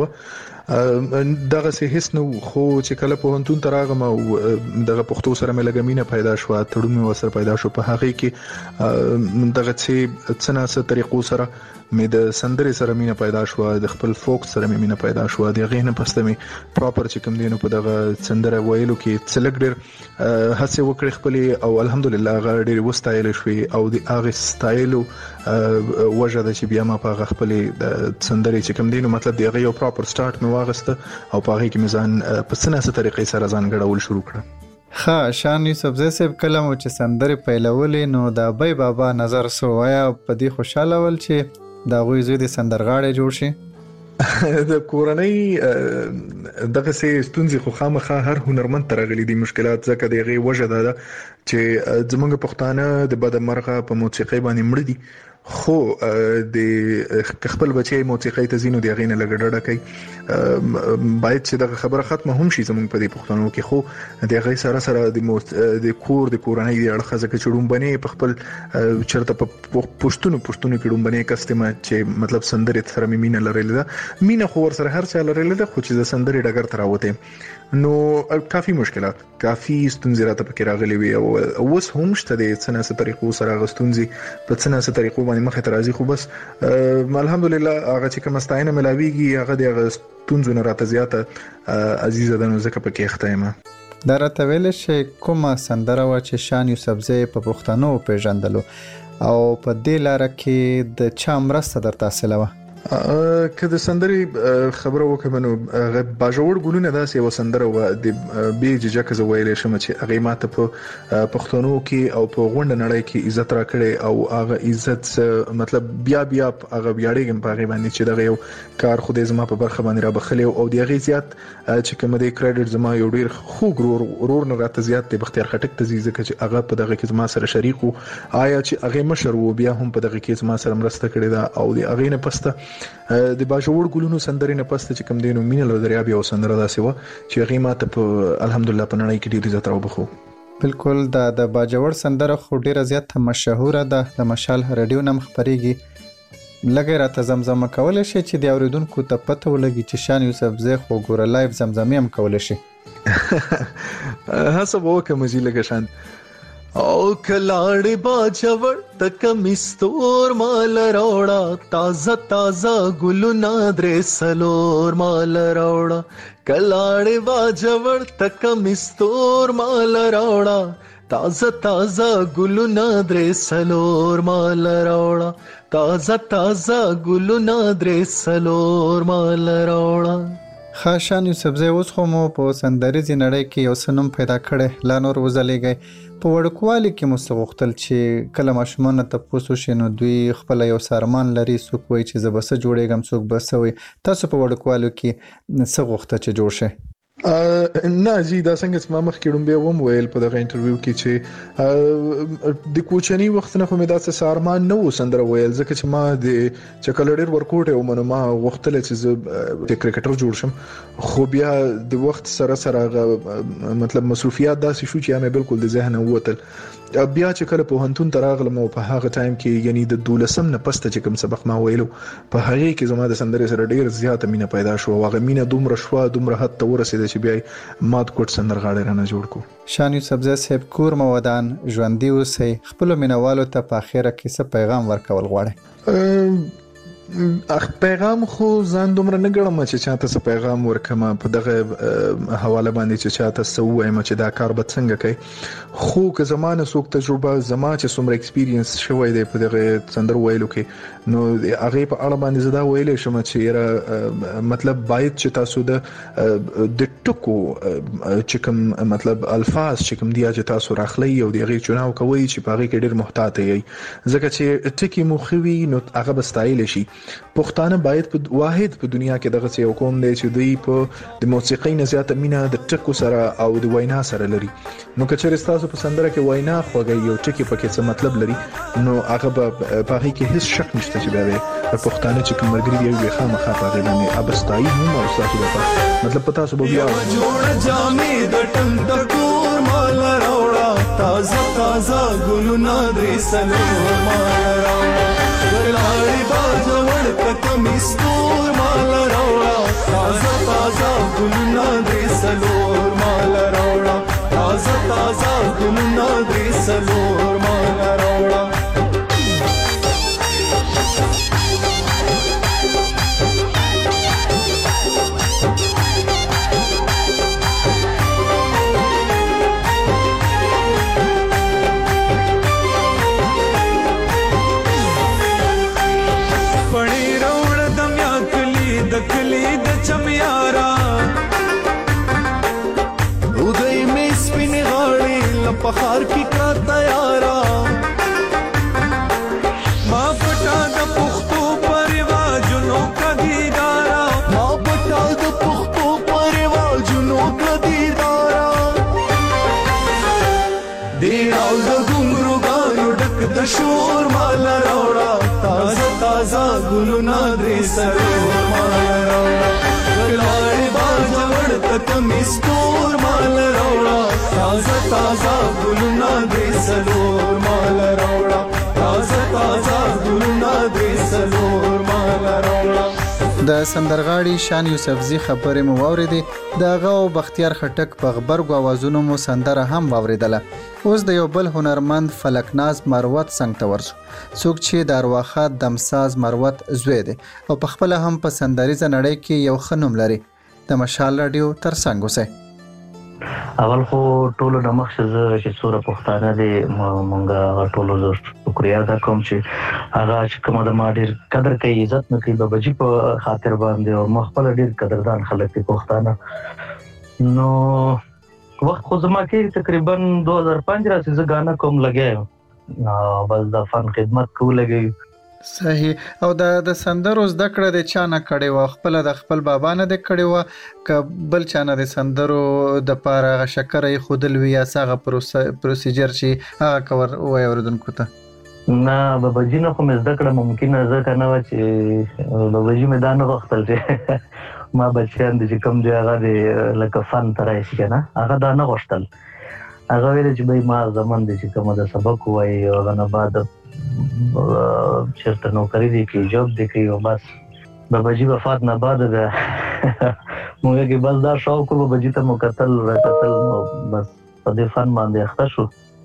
و دغه څه هیڅ نو خو چې کله پوهنتون ته راغم او دغه پښتو سره مې لږه مینه پیدا شو تړون مې وسره پیدا شو په هغه کې دغه څه څنګه طریقو سره مې د سندرې سره مینه پیدا شو د خپل فوک سره مې مینه پیدا شو د غینه پسته مې پراپر چې کوم دینو په دغه سندره ویلو کې څلګ ډېر هڅه وکړې خپل او الحمدلله هغه ډېر وستایل شوې او د هغه سټایل وجه د چې بیا ما په خپل سندرې چې کوم دینو مطلب دی هغه یو پراپر سٹارټ مې واغسته او په هغه کې مې ځان په څنګه طریقې سره ځان غړول شروع کړ. ښه شان یوسفزي صاحب کله مو چې سندرې پیلولې نو د ابۍ بابا نظر سو آیا په دې خوشاله ول چې دا غوي زوی د سندرغاړي جوړ شي؟ د کورنۍ دغه سه ستونزې خو خامخا هر هنرمند ترغلي دي مشکلات ځکه دغه وجه ده چې زمونږ پښتانه د بد مرغه په موسیقي باندې مړ دي خو د خپل بچي موسیقي ته زینو دی غینه لګډړه کوي باید چې دغه خبره ختمه هم شي زمونږ په دې پښتنو کې خو دغه سره سره د د کور د کورنۍ د اړخه ځکه چې ډومبنه په خپل چرته په پښتون پښتون کې ډومبنه کستمه چې مطلب سندرې سره مینه لرل ده مینه خو ور سره هر څه لرل ده خو چې د سندرې ډګر تر راوته نو کافي مشکلات کافي ستونزې راته پکې راغلي وي او اوس هم شته د څنګه طریقو سره غستونځي په څنګه طریقو باندې مخه ترازی خو بس الحمدلله هغه چې کوم ستاینه ملاویږي هغه د ستونزو نه راته زیاته عزیزه ده نو زکه پکې اختیمه. دا راته ویل شي کومه سندره و چې شان یوسفزي په پښتنو پیژندلو او په دې لار کې د چا مرسته درته حاصله و؟ که د سندرې خبره وکم نو باجوړ ګلونه داسې و سندره و د بي ججا که زه ویلې شم چې هغه ماته په پښتنو کې او په غونډه نړۍ کې عزت راکړي او هغه عزت مطلب بیا بیا هغه بیاړېږم په هغه باندې چې دغه یو کار خو دې زما په برخه باندې را بخلي او د هغه زیات چې کوم د کریډټ زما یو ډیر خو ګرور ورور نه راته زیات د بختیار خټک ته ځکه چې هغه په دغه کې زما سره شریک وو آیا چې هغه مشر وو بیا هم په دغه کې زما سره مرسته کړې ده او د هغه نه پسته د باجوړ ګلونو سندرې نه پسته چې کوم دینو مینه له دریاب یو سندره داسې و چې هغه ماته په الحمدلله په نړۍ کې ډیر عزت راوبخو. بالکل دا د باجوړ سندره خو ډیره زیات مشهوره ده د مشال رادیو نم خبريږي لګي راته زمزمه کول شي چې د اوریدونکو ته پته ولګي چې شان یوسفزي خو ګور لایف زمزمه هم کول شي. حسب وکم چې لګ شان او کلاړې باجوړ تک مستور مال راوړه تازه تازه ګلونه درې سلور مال راوړه کلاړې باجوړ تک مستور مال راوړه تازه تازه ګلونه درې سلور مال راوړه تازه تازه ګلونه درې سلور مال راوړه. خاشان یوسفزی اوس خو مو په سندریزې نړۍ کې یو څه نوم پیدا کړی، لا نور وځلیږئ. په وړوکوالي کې مو څه غوښتل چې کله ماشومان نه تپوس وشي نو دوی خپله یو سارمان لري، څوک وایي چې زه به څه جوړېږم، څوک به څه وایي. تاسو په وړوکوالو کې څه غوښته چې جوړ شئ؟ نه جی دا څنګه چې ما مخکې ډومبې وم ویل په دغه انټرویو کې چې د کوچني وخت نه خو مې داسې سارمان نه و سندره ویل، ځکه چې ما د چې کله ډېر ورکوټ وم نو ما غوښتل چې زه د کرکټر جوړ شم، خو بیا د وخت سره سره مطلب مصروفیات داسې شو چې یا مې بالکل د ذهن ووتل. بیا چې کله په هنتون تراغلم او په هغه ټایم کې یعنی د دولسم نه پسته چې کوم سبق ما ویلو په هغه کې زما د سندرې سره ډېر زیاته مینه پیدا شو. هغه مینه دومره شو دومره حد ته ورسېده چې بیا مات کوټ سندرغاړی رانه جوړ کو. شان یوسفزی صاحب کور مو ودان، ژوندي اوسئ، خپلو مینوالو ته په اخره کې څه پیغام ورکول غواړئ؟ اخ پیغام خو ځان دومره نه ګڼم چې چاته څه پیغام ورکم په دغه حواله باندې چې چاته څه ووایم چې دا کار به څنګه کوي، خو که زمانه څوک تجربه زما چې څومره ایکسپیرینس شوی دی په دغه سندرو ویلو کې نو هغه په اړه باندې زدا ویلې شم چې یاره مطلب باید چې تاسو د د ټکو چې کوم مطلب الفاظ چې کوم دی چې تاسو راخلی او دغه چناو کوي چې په هغه کې ډېر محتاط یې، ځکه چې ټکی مو خوي نو هغه بستایل شي. پښتانه باید په واحد په دنیا کې دغه څه حکم دی چې دوی په د موسیقۍ نه زیاته مینه د ټکو سره او د وینا سره لري. نو که چېرې ستاسو په سندره کې وینا خوږی یو ټکی پکې څه مطلب لري نو هغه به په هغې کې هیڅ شک نشته چې بیا به پښتانه چې کوم ملګري دی یو خامخا په هغې باندې ابستایي هم او ستاسو لپاره مطلب په تاسو به بیا جوړ جامې د ټنګ مال راوړه تازه تازه ګلونه درې سلور مال راوړه ګلاړې باجوړ تک مستور مال راوړه تازه تازه ګلونه درې سلور مال راوړه تازه تازه ګلونه درې سلور مال راوړه. پخار کی کا تیارا ما پټا د پښتو پرواجونو کدیدارا ما پټا د پښتو پرواجونو کدیدارا دی او د ګمرو غاړو ډک د شور مال راوړه تازه تازه ګلونه درې سلور مال راوړه ګلاړې باجوړ تک مستور مال راوړه تازه تازه ګلونه درې سلور مال راوړه تازه تازه ګلونه درې سلور مال راوړه. د سندرغاړي شان یوسفزی خبرې مو واورېدې، د هغه او بختیار خټک په غبرګو اوازونو مو سندره هم واورېدله. اوس د یو بل هنرمند فلکناز مروت څنګ ته ورسو، څوک چې د ارواښاد دمساز مروت زوی دی او په خپله هم په سندریزه نړۍ کې یو ښه نوم لري. د مشال راډیو ترڅنګ اوسئ. اول خو ټولو د مخکې زه چې څوره پښتانه دي مونږ ټولو زه شکریه ادا کوم چې هغه چې کومه د ما ډېر قدر کوي عزت نه کوي باباجي په خاطر باندې او ما خپله ډېر قدردان خلک دي پښتانه. نو وخت خو زما کې تقریبا دو هزار پنځ راسې زه ګانا کوم لګیا یم بس د فن خدمت کوو لګی. صحیح. او د د سندرو زده کړه د چا نه کړې وه؟ خپله د خپل بابا نه دې کړې وه که بل چا نه د سندرو دپاره هغه شکره یې ښودل وي یا څه هغه پروسیجر چې هغه که ور ووایې اورېدونکو ته؟ نه باباجي نه خو مې زده کړه ممکنه ځکه نه وه چې باباجي مې دا نه غوښتل چې ما بچیان دي چې کوم دی هغه د لکه فن ته راشي که نه هغه دا نه غوښتل. هغه ویل چې بهی ما زمن دی چې کومه د سبق ووایي او هغه نه بعد چرته نوکری دی کوي جاب دی کوي او بس باباجي وفات نه بعد بیا موږ کې بس دا شوق و باباجي ته مو کتل را کتل نو بس په دې فن باندې اخته شو.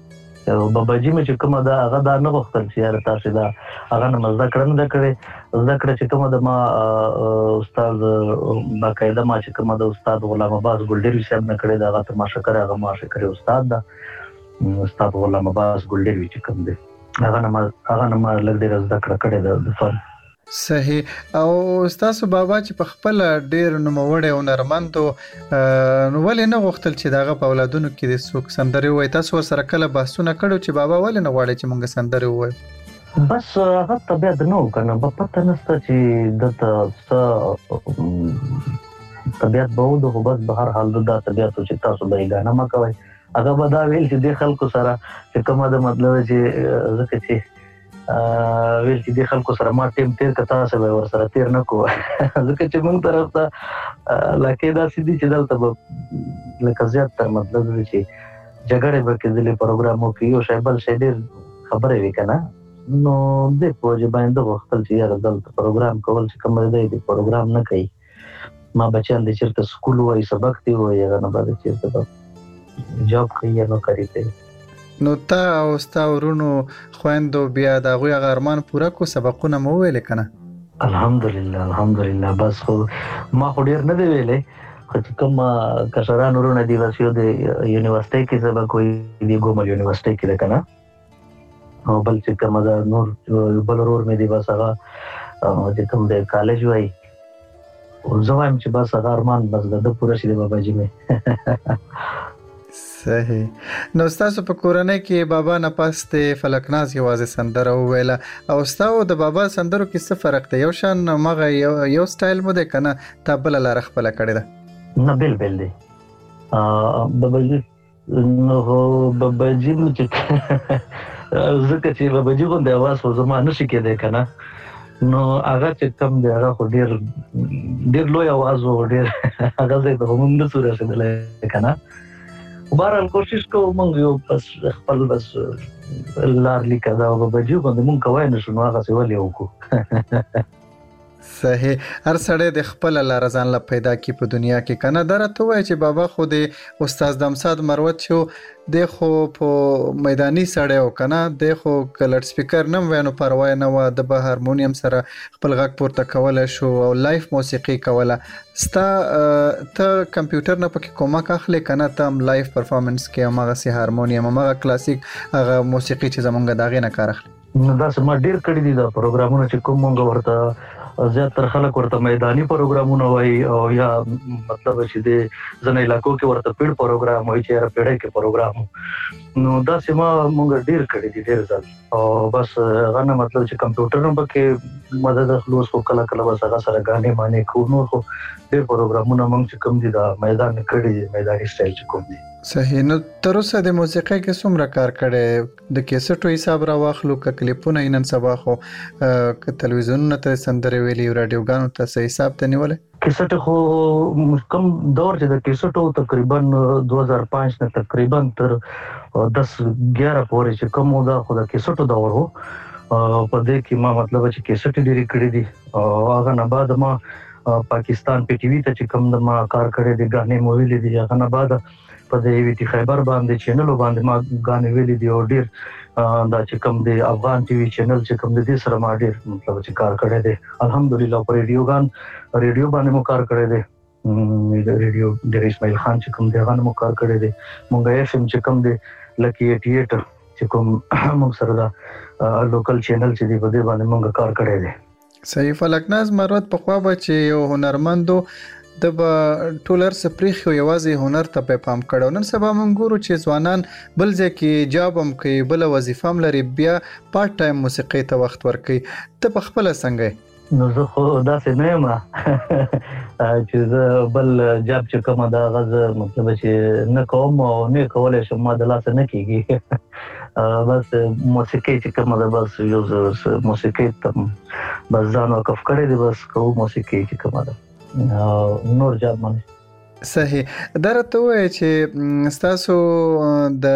باباجي مې چې کومه ده هغه دا نه غوښتل چې یاره تاسې دا هغه نه مزده کړه نه ده کړې زده کړه چې کومه ده ما استاد باقاعده ما چې کومه ده استاد غلام عباس ګلډیروي صاحب نه کړې ده هغه تماشه کړې هغه ماشه کړې استاد ده استاد غلام عباس ګلډیروي چې کوم دی هغه نه ما هغه نه ما لږ ډېره زده کړه کړې ده د فن. صحیح. او ستاسو بابا چې په خپل ډیر نوموړی او نرمند نو ولې نه غوښتل چې دغه په اولادونو کې د څوک سندرې ووایي؟ تاسو ورسره کله بحثونه کړو چې بابا ولې نه غواړي چې موږ سندرې ووایو؟ بس هغه طبیعت نه و کنه په پته نشته چې دته څه طبیعت به و خو بس به هر حال دا طبیعت و چې تاسو به یې ګانه مه کوئ. هغه به دا ویل چې دې خلکو سره چې کومه د مطلب چې ځکه چې ویل چې دې خلکو سره ما ټیم تیر که تاسو به ورسره تیر نه کوو ځکه چې موږ طرف ته علاقې داسې دي چې دلته به لکه زیات تر مطلب دی چې جګړې به کېدلې پروګرامو کې یو شی بل شی ډېر خبرې وي که نه نو دې په وجې باندې ده غوښتل چې یاره دلته پروګرام کول چې کوم دی دی پروګرام نه کوي ما بچیان دې چېرته سکول وایي سبق دی وایي هغه نه به چېرته به جاب کوي یا نوکري کوي. نو تا او ستا ورونو خویندو بیا د هغوی هغه ارمان پوره کړو سبقونه مو وویلې که نه؟ الحمدلله الحمدلله بس خو ما خو ډېر نه دی ویلی خو چې کوم کشران ورونه دي بس یو د یونیورسټۍ کې سبق وایي دی ګومل یونیورسټۍ کې ده که نه او بل چې کومه ده نور بل ورور مې دی بس هغه چې کوم دی کالج وایي زه وایم چې بس هغه ارمان بس د ده پوره شي د باباجي مې. صحیح. نو ستاسو په کورنۍ کې بابا نه پسې فلکناز یوازې سندره وویله او ستاسو د بابا سندرو کې څه فرق دی؟ یو شان مغه یو یو سټایل مو دی که نه تا بله لاره خپله کړې ده؟ نه بیل بیل دی. باباجي نو باباجي نو چې ځکه چې باباجي غوندې اواز خو زما نشي کېدی که نه نو هغه چې کوم دی هغه خو ډېر ډېر لوی اواز و ډېر هغه ځای ته خو موږ نسو رسېدلی که نه بهرحال کوشش کوو موږ یو بس خپل بس لار لیکه دا باباجي غوندې موږ کوی نه شو نو هغسې ولې وکړو. صحیح. هر سړی د خپله لاره ځان له پیدا کړي په دنیا کې که نه دا راته ووایه چې بابا خو د استاد دمساد مروت چې دی خو په میداني سړی و که نه دی خو که لډ سپیکر نه وی نو پروا یې نه وه د به هارمونیم سره خپل غږ پورته کولی شو او لایف موسیقي کوله. ستا ته کمپیوټر نه پکې کومک اخلې که نه ته هم لایف پرفارمنس کې هماغسې هارمونیم هماغه کلاسیک هغه موسیقي چې زمونږ د هغې نه کار اخلي؟ نو داسې ما ډېر کړي دي دا پروګرامونه چې کوم مونږ ورته زیاتره خلک ورته میداني پروګرامونه وایي او یا مطلب چې د ځینو علاقو کې ورته پیډ پروګرام وایي چې یاره پیډۍ کې پروګرام نو داسې ما مونږ ډېر کړي دي ډېر ځل او بس هغه نه مطلب چې کمپیوټر نه پکې مدد اخلو اوس خو کله کله بس هغه سره ګانې مانې کوو نور خو ډېر پروګرامونه مونږ چې کوم دي دا میدان کړي دي میداني سټایل چې کوم دي. صحیح. نو تر اوسه د موسیقۍ کې څومره کار کړی؟ د کیسټو حساب را واخلو که کلیپونه یې نن سبا خو که تلویزیونونو ته سندرې ویلي راډیوګانو ته څه حساب ته نیولی؟ کیسټ خو کم دور چې د کیسټو تقریبا دو هزار پنځ نه تقریبا تر دس ګیاره پورې چې کم و دا خو د کیسټو دور و په دې کې ما مطلب چې کیسټ ډېرې کړي دي او هغه نه بعد ما پاکستان پی ټي وي ته چې کم د ما کار کړی دی ګانې مو ویلي دي هغه نه بعد په د وی ټي خیبر باندې چینلو باندې ما غانې ویلي دي او ډېر دا چې کوم دی افغان ټي وي چینل چې کوم دی سره ما ډېر مطلب چې کار کړی دی الحمدلله په ریډیو غان ریډیو باندې مو کار کړی دی ریډیو ډېر اسماعیل خان چې کوم دی هغه مو کار کړی دی مونږ اف ام چې کوم دی لکی اٹھاسی چې کوم موږ سره دا لوکل چینل چې دی په دې باندې مونږ کار کړی دی. صحیح. فلکناز مروت پخوا به چې یو هنرمندو د به ټولر سپریخ یوازې هنر ته په پام کړو نن سبا موږ ګورو چې ځوانان بل ځای کې جاب هم کوي بل وظیفه هم لري بیا پارت ټایم موسیقي ته وخت ورکوي. ته په خپله څنګه؟ نو زه خو داسې نه یم چې زه بل جاب چې کومه ده هغه زه مطلب چې نه کوم او نه کولی شم ما د لاسه نه کېږي بس موسیقي چې کومه ده بس یو زه موسیقي ته بس ځان وقف کړی دی بس کوم موسیقي چې کومه ده نور جاب باندې صحیح. دا راته وایي چې ستاسو د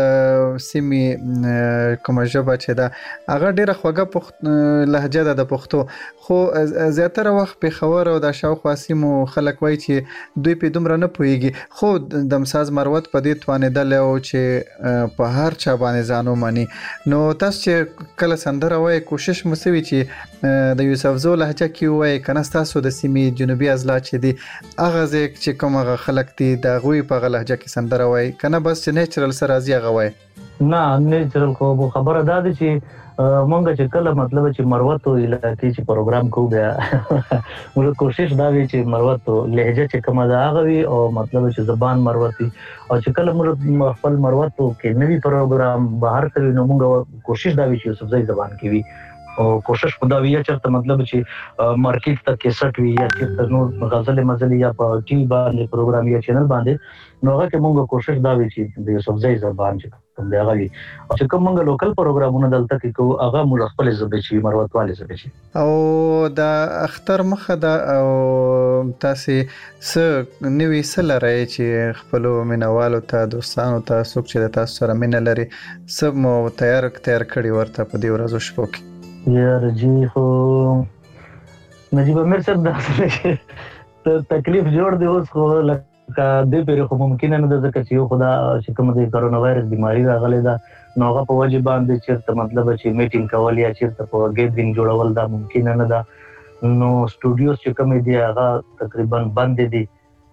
سیمې کومه ژبه چې ده هغه ډېره خوږه پښت لهجه ده د پښتو، خو زیاتره وخت پېښور او د شاوخوا سیمو خلک وایي چې دوی پې دومره نه پوهېږي، خو دمساز مروت په دې توانېدلی و چې په هر چا باندې ځان ومني. نو تاسو چې کله سندره وایي کوشش مو څه وي چې د یوسفزو لهجه کې ووایي، که نه ستاسو د سیمې جنوبي اضلاع چې دي هغه ځای چې کوم هغه خلک دي د هغوی په هغه لهجه کې سندره وایي، که نه بس چې نیچرل څه راځي هغه وایي؟ نه نیچرل خو خبره دا ده چې مونږ چې کله مطلب چې مروتو علاقې چې پروګرام کوو بیا موږ کوشش دا وی چې مروتو لهجه چې کومه ده هغه وي او مطلب چې زبان مروتي، او چې کله موږ خپل مروتو کې نوی پروګرام بهر کوي نو موږ کوشش دا وی چې یوسفزۍ زبان کې وي، او کوشش خدا وی چې مطلب چې مارکیټ ته کیسټ وی یا چې نور غزل مزل یا په ټي وي باندې پروګرام یا چینل باندې، نو هغه کې موږ کوشش دا وی چې د یوسفزۍ زبان چې کوم دی هغه وي، او چې کوم موږ لوکل پروګرامونه دلته کې کوو هغه موږ خپل ژبه چې مروتوالي ژبه شي. او د اختر مخه ده او تاسو څه نوې څه لرئ چې خپل مینوالو ته دوستانو ته څوک چې تاسو سره مینه لري څه مو تیار تیار کړي ورته په دې ورځو شپو کې؟ یار جی خو نجیب امیر صاحب دا تکلیف جوړ دی اوس، خو لکه دې پرې خو ممکن نه ده ځکه چې یو خدا چې کوم د کرونا وایرس بیماری راغلی ده نو هغه په وجه باندې چېرته مطلب چې میټینګ کول یا چېرته په ګیدرینګ جوړول دا ممکن نه ده، نو سټوډیوز چې کومې دي هغه تقریبا بند دي.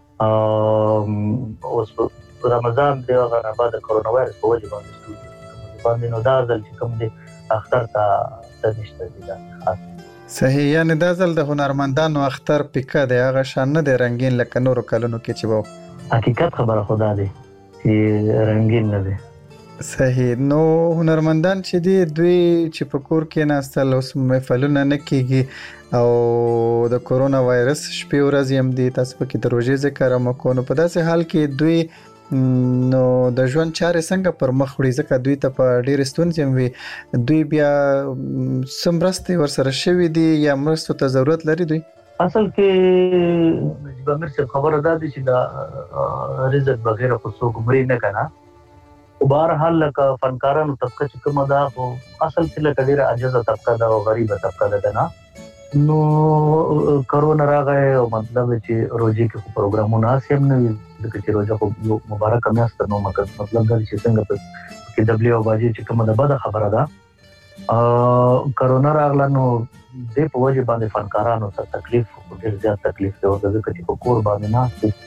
اوس رمضان دی هغه نه بعد کرونا وایرس په وجه باندې سټوډیوز باندې نو دا ځل چې کوم دی اختر ته نشته دي دا خاص. صحیح، یعنی دا ځل د هنرمندانو اختر پیکه دی، هغه شان نه دی رنگین لکه نورو کلونو کې چې به. حقیقت خبره خدا دی چې رنگین نه دی. صحیح. نو هنرمندان چې دي دوی چې په کور کې ناستل اوس محفلونه نه کیږي او د کرونا وایرس شپې ورځې هم دي، تاسو پکې د روژې ذکر هم وکړو، نو په داسې حال کې دوی نو د ژوند چارې څنګه پر مخ وړي ځکه دوی ته په ډېرې ستونزې هم وي، دوی بیا څه مرستې ورسره شوي دي یا مرستو ته ضرورت لري دوی؟ اصل کې نجیب امیر صاحب خبره دا ده چې دا رزق بغیر خو څوک مري نه کنه، خو بهرحال لکه فنکارانو طبقه چې کومه ده خو اصل کې لکه ډېره عاجزه طبقه ده او غریبه طبقه ده کنه، نو کرونا راغی او مطلب چې روزي کې پروګرامونه هسې هم نه وي ځکه چې روژه خو یو مبارکه میاشت نو مطلب دا چې څنګه په کې دبلي او باجي چې کومه ده بده خبره ده، کرونا راغله نو دې په وجه باندې فنکارانو ته تکلیف ډېر زیات تکلیف دی ځکه چې په کور باندې ناست دي،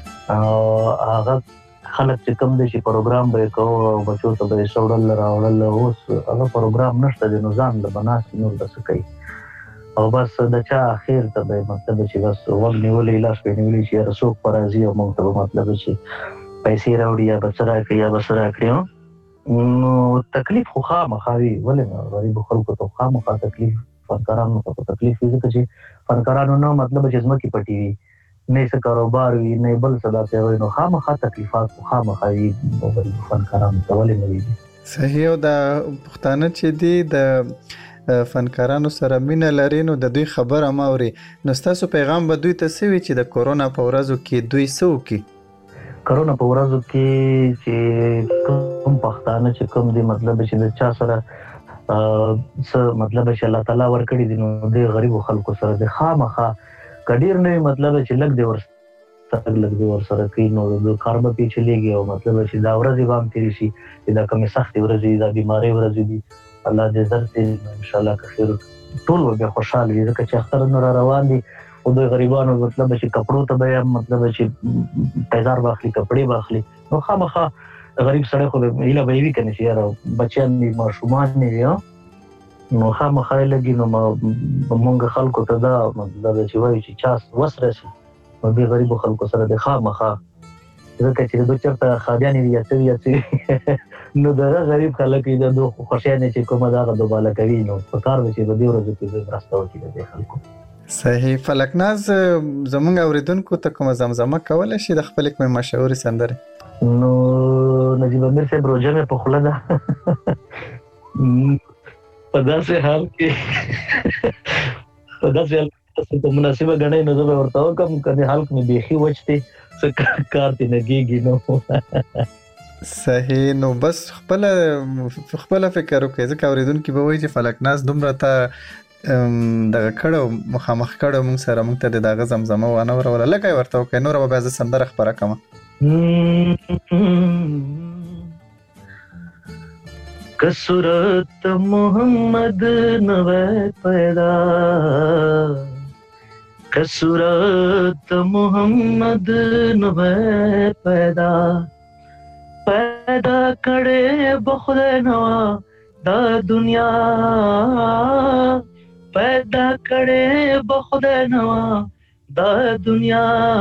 هغه خلک چې کوم دی چې پروګرام به یې کوو او بچو ته به یې شوړل راوړل، اوس هغه پروګرام نشته دی نو ځان له به ناست نور به څه کوي، او بس د چا اخیر ته به مطلب چې بس وغ نیولې لاس پې نیولې چې یاره څوک به راځي او موږ ته به مطلب چې پیسې راوړي یا به څه راکړي یا به څه راکړي، نو تکلیف خو خامخا وي، ولې نه غریبو خلکو ته خامخا تکلیف فنکارانو ته خو تکلیف وي ځکه چې فنکارانو نه مطلب چې ځمکې پټې وي نه څه کاروبار وي نه بل څه داسې وي، نو خامخا تکلیفات خو خامخا وي غریبو فنکارانو ته، ولې نه وي؟ صحیح. او د پښتانه چې دي د فنکارانو سره مینه لري نو د دوی خبره م اوري، نو ستاسو پیغام به دوی ته څه وي چې د کرونا په ورځو کې دوی څه وکړي؟ کرونا په ورځو کې چې کوم پښتانه چې کوم دي مطلب چې د چا سره څه مطلب چې الله تعالی ورکړي دي نو د غریبو خلکو سره د خامخا کډیر نه مطلب چې لګ دی ور سره لګ دی ور سره کوي، نو د کار به پیچلېږي او مطلب چې دا ورځې به هم تېرې شي چې دا کومې سختې ورځې دا بیمارۍ ورځې دي الله دې درته ان شاء الله که خیر ټول به خوشاله وي ځکه چې اختر نور روان دي او د غریبانو مطلب چې کپړو ته به مطلب چې پیزار واخلي کپړې واخلي، نو خامخا غریب سړی خو هیله به وي کنه چې یاره بچیان دي ماشومان دي نو خامخا یې لګي، نو مونږ خلکو ته دا مطلب چې وایي چې چا وس رسي نو دې غریبو خلکو سره د خامخا ځکه چې دوی چېرته خادیانې وي یا څه وي یا څه نو دغه غریب خلک یې د دوه خوښیانې چې کومه ده هغه دوباله کوي، نو په کار ده چې په دې ورځو کې دوی مرسته وکړي د دې خلکو. صحیح. فلکناز زمونږ اوریدونکو ته کومه زمزمه کولی شي د خپلې کومې مشهورې سندرې؟ نو نجیب امیر صاحب روژه مې په خوله ده په داسې حال کې په داسې حال کې په مناسبه ګڼئ نو زه به ورته وکړم، که دې حال کې مې بیخي وچ دی څه کار تی نګيږي نو. صحیح. نو بس خپل خپل فکر وکړئ ځکه اوریدونکو به وایي چې فلکناز دومره ته دغه کړو مخامخ کړو موږ سره موږ ته دغه زمزمه ونه وروله لکه ورته وکړئ نور به بیا زه سندره خپره کړم. که صورت محمد نوے پیدا که صورت محمد نوے پیدا پیدا کړي بخله نوا دا دنیا پیدا کړي بخله نوا دا دنیا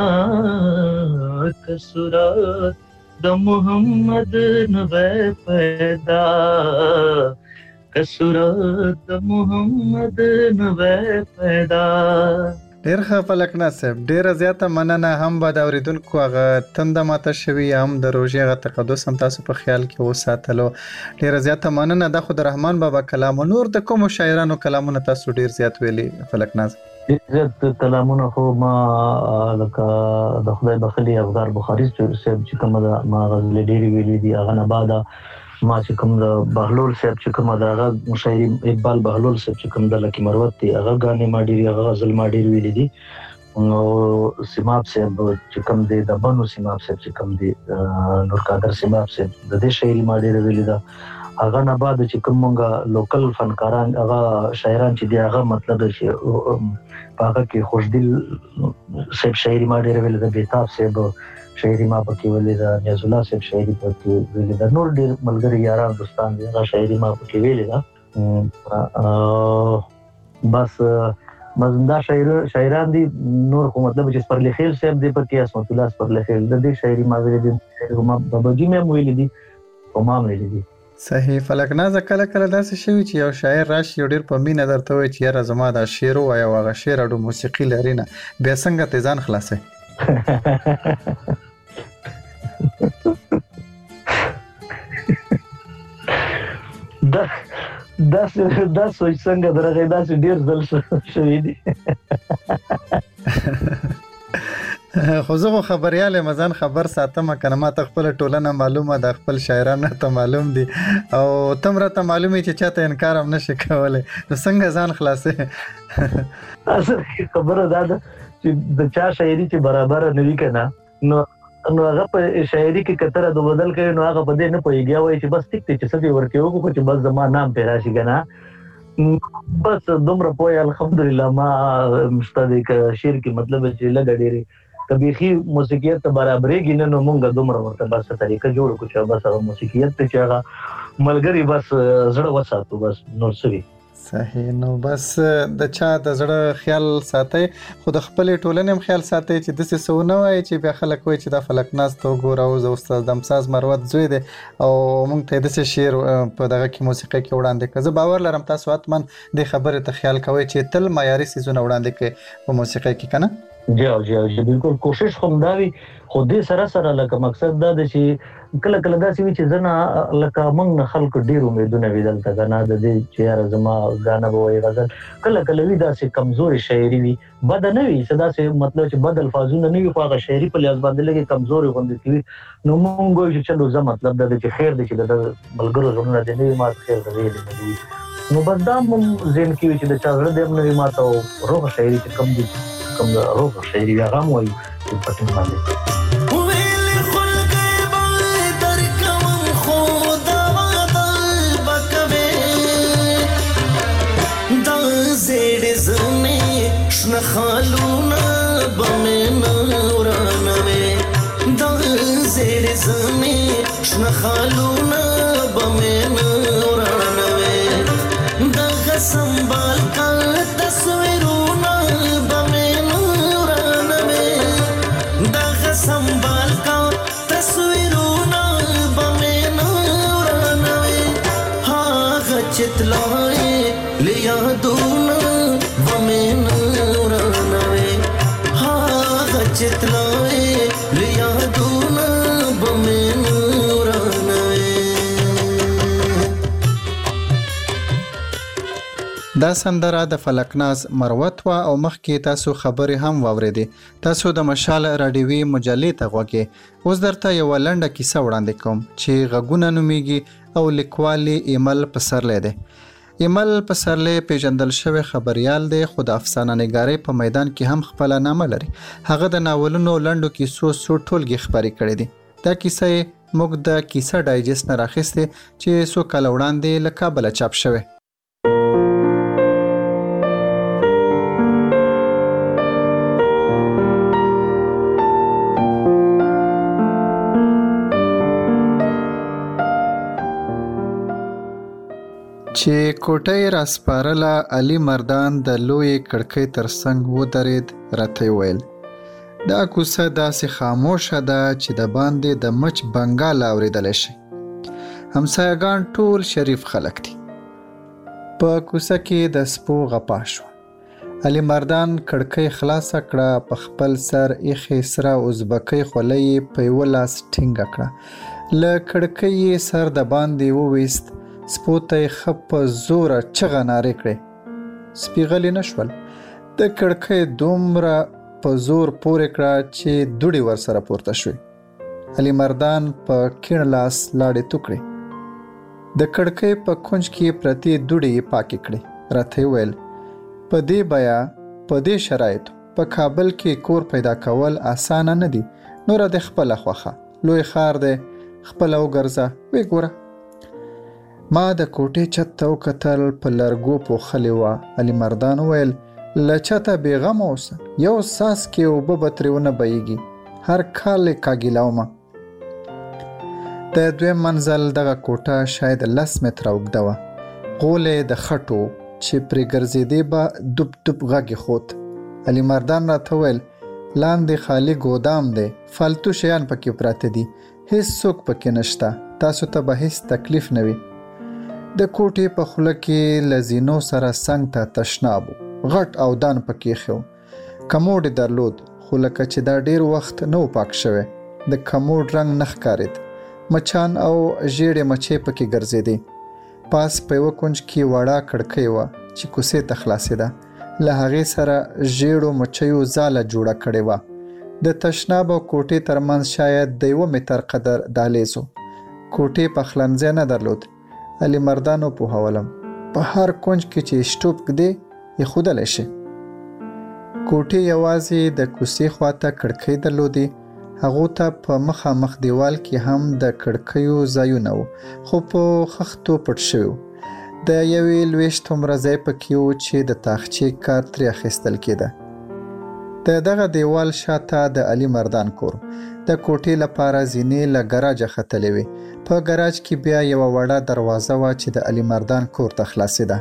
که صورت د محمد نوے پیدا که صورت د محمد نوے پیدا. ډیر ښه فلکناز صاحب ډیره زیاته مننه هم به د اوریدونکو هغه تنده ماته شوي هم د روژې هغه تقدس هم تاسو په خیال کې وساتلو ډیره زیاته مننه. دا خو د رحمان بابا کلام او نور د کومو شاعرانو کلامونه تاسو ډیر زیات ویلي فلکناز؟ زیات کلامونه خو ما لکه د خدای بخلي افغار بخاري صاحب چې کومه ده ما غزلې ډېرې ویلي دي. هغه نه بعده ما چې کوم د بهلول صاحب چې کومه ده هغه مشاعري اقبال بهلول صاحب چې کوم د لکي مروت دی هغه غانې ما ډېرې هغه غزل ما ډېر ویلي دي. او سیماب صاحب چې کوم دی د بنو سیماب صاحب چې کوم دی نور قادر سیماب صاحب د دې شاعري ما ډېره ویلي ده. هغه نه بعد چې کوم مونږه لوکل فنکاران هغه شاعران چې دی هغه مطلب چې هغه کې خوشدل صاحب شاعري ما ډېره ویلي ده. بیتاب صاحب شاعري ما پکې ویلې ده. نیاز الله صاحب شاعري پکې ویلې ده. نور ډېر ملګري یاران دوستان دي هغه شاعري ما پکې ویلې ده. بس مزنده شاعر شاعران دي نور خو مطلب چې سپرلیخیل صاحب دی پکې اسمت الله سپرلیخیل د دې شاعري ما ویلې دي. ما باباجي مې ویلې دي او ما ویلې دي. صحیح. فلکناز کله کله داسې شوي چې یو شاعر راشي یو ډېر په مینه درته وایي چې یاره زما دا شعر ووایه او هغه شعر اډو موسیقي لري نه بیا څنګه ته ځان خلاصوې؟ دا دا دا سوچ څنګه درغې دا ډېر ځل شوي دي. خو زه خو خبریال یم ځان خبر ساتم کنه ما ته خپل ټولنه معلومه ده خپل شاعران ته معلوم دي او تم راته معلومه چې چاته انکار هم نشي کولای نو څنګه ځان خلاصې؟ اصل خبره دا ده چې د چا شاعري چې برابر نه وي کنه نو نو هغه په شاعري کې کتره د بدل کوي نو هغه په دې نه پوهیږي وایي چې بس ټیک ټیک چې څه ورته وکړو چې بس زما نام پې راشي کنه بس دومره پوهه الحمدلله ما مستدیک شعر کې مطلب چې لګ ډېری کبيخي موسیقیت ته برابرېږي نه نو مونږ دومره ورته بس طریقه جوړ کړو چې بس هغه موسیقیت ته چې هغه ملګری بس زړه وساتو بس نور څه. صحیح. نو بس د چا د زړه خیال ساتي خو د خپل ټولنې هم خیال ساتي چې د څه سونه وایي چې بیا خلک وایي چې دا فلکناز ته وګوره او زه استاد دمساز مروت زوی دی او مونږ ته د څه شعر په دغه کې موسیقي کې وړاندې کړه. زه باور لرم تاسو حتمن د خبرې ته خیال کوئ چې تل معیاري څیزونه وړاندې کړئ په موسیقي کې کنه. جی جی جی بالکل کوشش کوم دا وی خو دې سره سره لکه مقصد دا دی چې کله کله دا سی چې زنه لکه موږ نه خلکو ډیر امیدونه ویدل تا کنه د دې چې یار زما غانا به وای غزل کله کله وی دا سي کمزوري شاعري وی بد نه وی صدا سي مطلب چې بد الفاظونه نه وی خو هغه شاعري په لحاظ باندې لګي کمزوري غوندي کی نو موږ چې چلو زما مطلب دا چې خیر دی چې د بلګرو زونه دې نه ما خیر دی نو بس دا موږ زین کی چې د چا زړه دې نه ما ته روح شاعري چې کم دي کم روح شاعري هغه وای په پټه باندې خالونا بمنا ورانوي دا زير زمي شنا خالونا بمنا ورانوي دا غسم بالکا تصویرونا بمنا ورانوي دا غسم بالکا تصویرونا بمنا ورانوي ها غچتلای لیا دونا بمنا چتلائے لیا دونا بمین دا سندره د فلکناز مروت وا او مخکې تاسو خبرې هم واورېدې. تاسو د مشال راډیوي مجلې ته غوږی. اوس درته یو لنډه کیسه وړاندې کوم چې غږونه نومیږي او لیکوالي ایمل پسرلی دی. ایمل پسرلی پیژندل شوی خبریال دی خو د افسانه نګارۍ په میدان کې هم خپل نامه لري. هغه د ناولونو لنډو کیسو څو ټولګې خبرې کړې دي. دا کیسه موږ د کیسه ډایجست نه راخیستې چې څو کاله وړاندې له کابله چاپ شوی. چې کوټه یې راسپارله، علي مردان د لویې کړکۍ تر څنګ ودرېد، راته ویل دا کوڅه داسې خاموشه ده چې د باندې د مچ بنګال اورېدلی شي. همسایه‌ګان ټول شریف خلک دي. په کوڅه کې د سپو غپا شوه. علي مردان کړکۍ خلاصه کړه، په خپل سر ایښې سره ازبکۍ خولۍ یې په یوه لاس ټینګه کړه. له کړکۍ یې سر د باندې وویست. سپو ته یې ښه په زوره چغه نارې کړې. سپي غلي نه شول. د کړکۍ دومره په زور پورې کړه چې دوړې ورسره پورته شوې. علي مردان په کیڼ لاس لاړې تو کړې. د کړکۍ په کونج کې پرتې دوړې یې پاکې کړې. راته یې ویل په دې بیه په دې شرایطو په کابل کې کور پیدا کول اسانه نه دي. نوره د خپله خوښه، لوی ښار دی، خپله وګرځه، ویې ګوره. ما د کوټې چت ته وکتل، په لرګو پوښلې وه. علي مردان وویل له چته بېغمه اوسه، یو څاڅکې اوبه به ترې ونه بهیږي، هر کال یې کاږیلومه. د دویم منزل دغه کوټه شاید لس متره اوږده وه. غولې د خټو چې پرې ګرځېدې به دوب دوب غږ یې خوت. علي مردان راته وویل لاندې خالي ګودام دی، فالتو شیان پکې پراته دي، هیڅ څوک پکې نشته، تاسو ته به هیڅ تکلیف نه وي. د کوټې په خوله کې له زینو سره څنګ ته تشناب و، غټ اودان پکې ایښی و. کموډ یې درلود خو لکه چې دا ډېر وخت نه و پاک شوی. د کموډ رنګ نه ښکارېد. مچان او ژیړې مچۍ پکې ګرځېدې. پاس په یوه کونج کې وړه کړکۍ وه چې کوڅې ته خلاصېده. له هغې سره ژیړو مچیو ځاله جوړه کړې وه. د تشناب او کوټې ترمنځ شاید د یوه متر قدر دهلیز و. کوټې پخلنځی نه درلود. علي مردان وپوهولم په هر کونج کې چې شټوپ ږدې ایښودلی شي. کوټې یوازې د کوڅې خواته کړکۍ درلودې. هغو ته په مخامخ دیوال کې هم د کړکیو ځایونه وو خو په خښتو پټ شوي وو. د یوې لویشت عمره ځای پکې و چې د تاخچې کار ترې اخیستل کېده. د دغه دیوال شاته د علي مردان کور. د کوټې لپاره زینې له ګراجه ختلې وې. په ګراج کې بیا یوه وړه دروازه وه چې د علي مردان کور ته خلاصېده.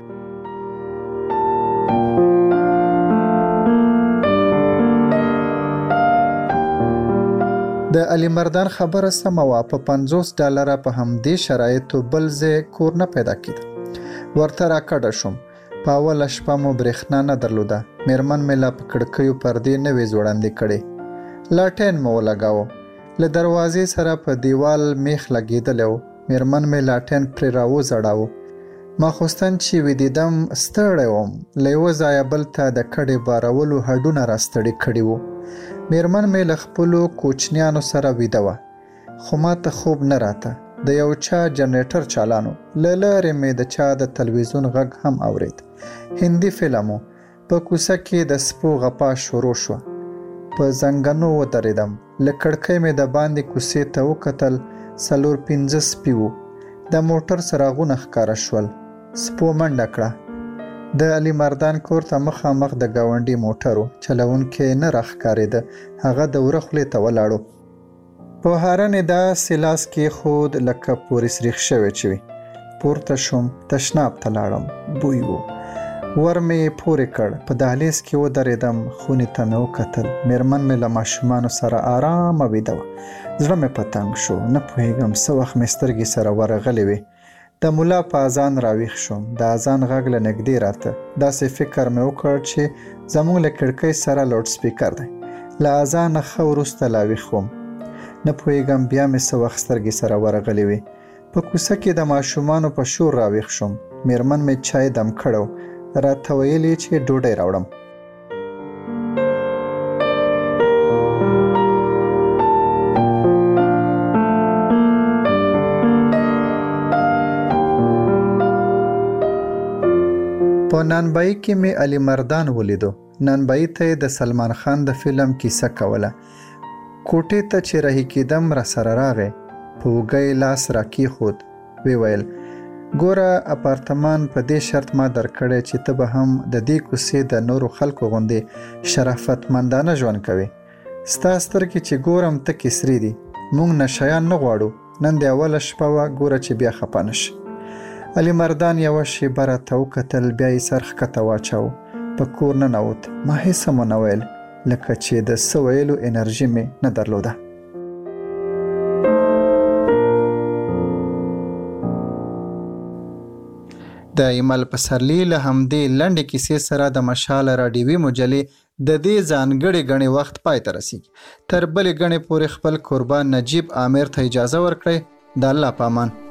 د علي مردان خبره سمه وه. په پنځوس ډالره په همدې شرایطو بل ځای کور نه پیدا کېده. ورته راکډه شوم. په اوله شپه مو برېښنا نه درلوده. میرمن مې لا په کړکیو پردې نه وې ځوړندې کړې. لاټین مو ولګاوه. له دروازې سره په دیوال میخ لګېدلی و. میرمن مې لاټین پرې راوځړاوه. ماخوستن چې ویدېدم ستړی وم. له یوه ځایه بل ته د کډې بارولو هډونه راستړي کړي وو. میرمن مې له خپلو کوچنیانو سره ویده وه خو ما ته خوب نه راته. د یو چا جنریټر چالانو. له لرې مې د چا د تلویزیون غږ هم اورېد. هندي فلم و. په کوڅه کې د سپو غپا شروع شوه. په زنګنو ودرېدم. له کړکۍ مې د باندې کوڅې ته وکتل. څلور پنځه سپي وو. د موټر څراغونه ښکاره شول. سپو منډه کړه. د علي مردان کور ته مخامخ د ګاونډي موټر و. چلونکی نه راښکارېده. هغه د وره خولې ته ولاړو. په هارن یې داسې لاس کېښود لکه پورې سریښ شوی چې وي. پورته شوم. تشناب ته لاړم. بوی و. ور مې پورې کړ. په دهلیز کې ودرېدم. خونې ته مې وکتل. میرمن مې له ماشومانو سره ارامه ویده وه. زړه مې په تنګ شو. نه پوهېږم څه وخت مې سترګې سره ورغلې وې. د ملا په اذان راویښ شوم. د اذان غږ له نږدې راته. داسې فکر مې وکړ چې زموږ له کړکۍ سره لاوډ سپیکر دی. له اذانه ښه وروسته لا ویښ وم. نه پوهېږم بیا مې څه وخت سترګې سره ورغلې وې. په کوڅه کې د ماشومانو په شور راویښ شوم. میرمن مې چای دم کړو. راته ویلي چې ډوډۍ راوړم. په نانبایی کې مې علي مردان ولیدو. نانبایی ته د سلمان خان د فلم کیسه کوله. کوټې ته چې رهي کېدم را سره راغی، په اوږه لاس راکېښود، وی ویل ګوره اپارتمان په دې شرط ما درکړی چې ته به هم د دې کوڅې د نورو خلکو غوندې شرافتمندانه ژوند کوې. ستا سترګې چې ګورم تکې سرې دي. موږ نشیان نه غواړو. نن د اوله شپه وه، ګوره چې بیا خفه نه شي. علي مردان یوه شېبه راته وکتل، بیا یې سر ښکته واچاوه. په کور ننوت. ما هېڅ هم ونه ویل، لکه چې د څه ویلو انرژي مې نه درلوده. د ایمل پسرلي له همدې لنډې کیسې سره د مشال راډیوي مجلې د دې ځانګړې ګڼې وخت پای ته رسیږي. تر بلې ګڼې پورې خپل کوربان نجیب عامر ته اجازه ورکړئ. د الله په امان.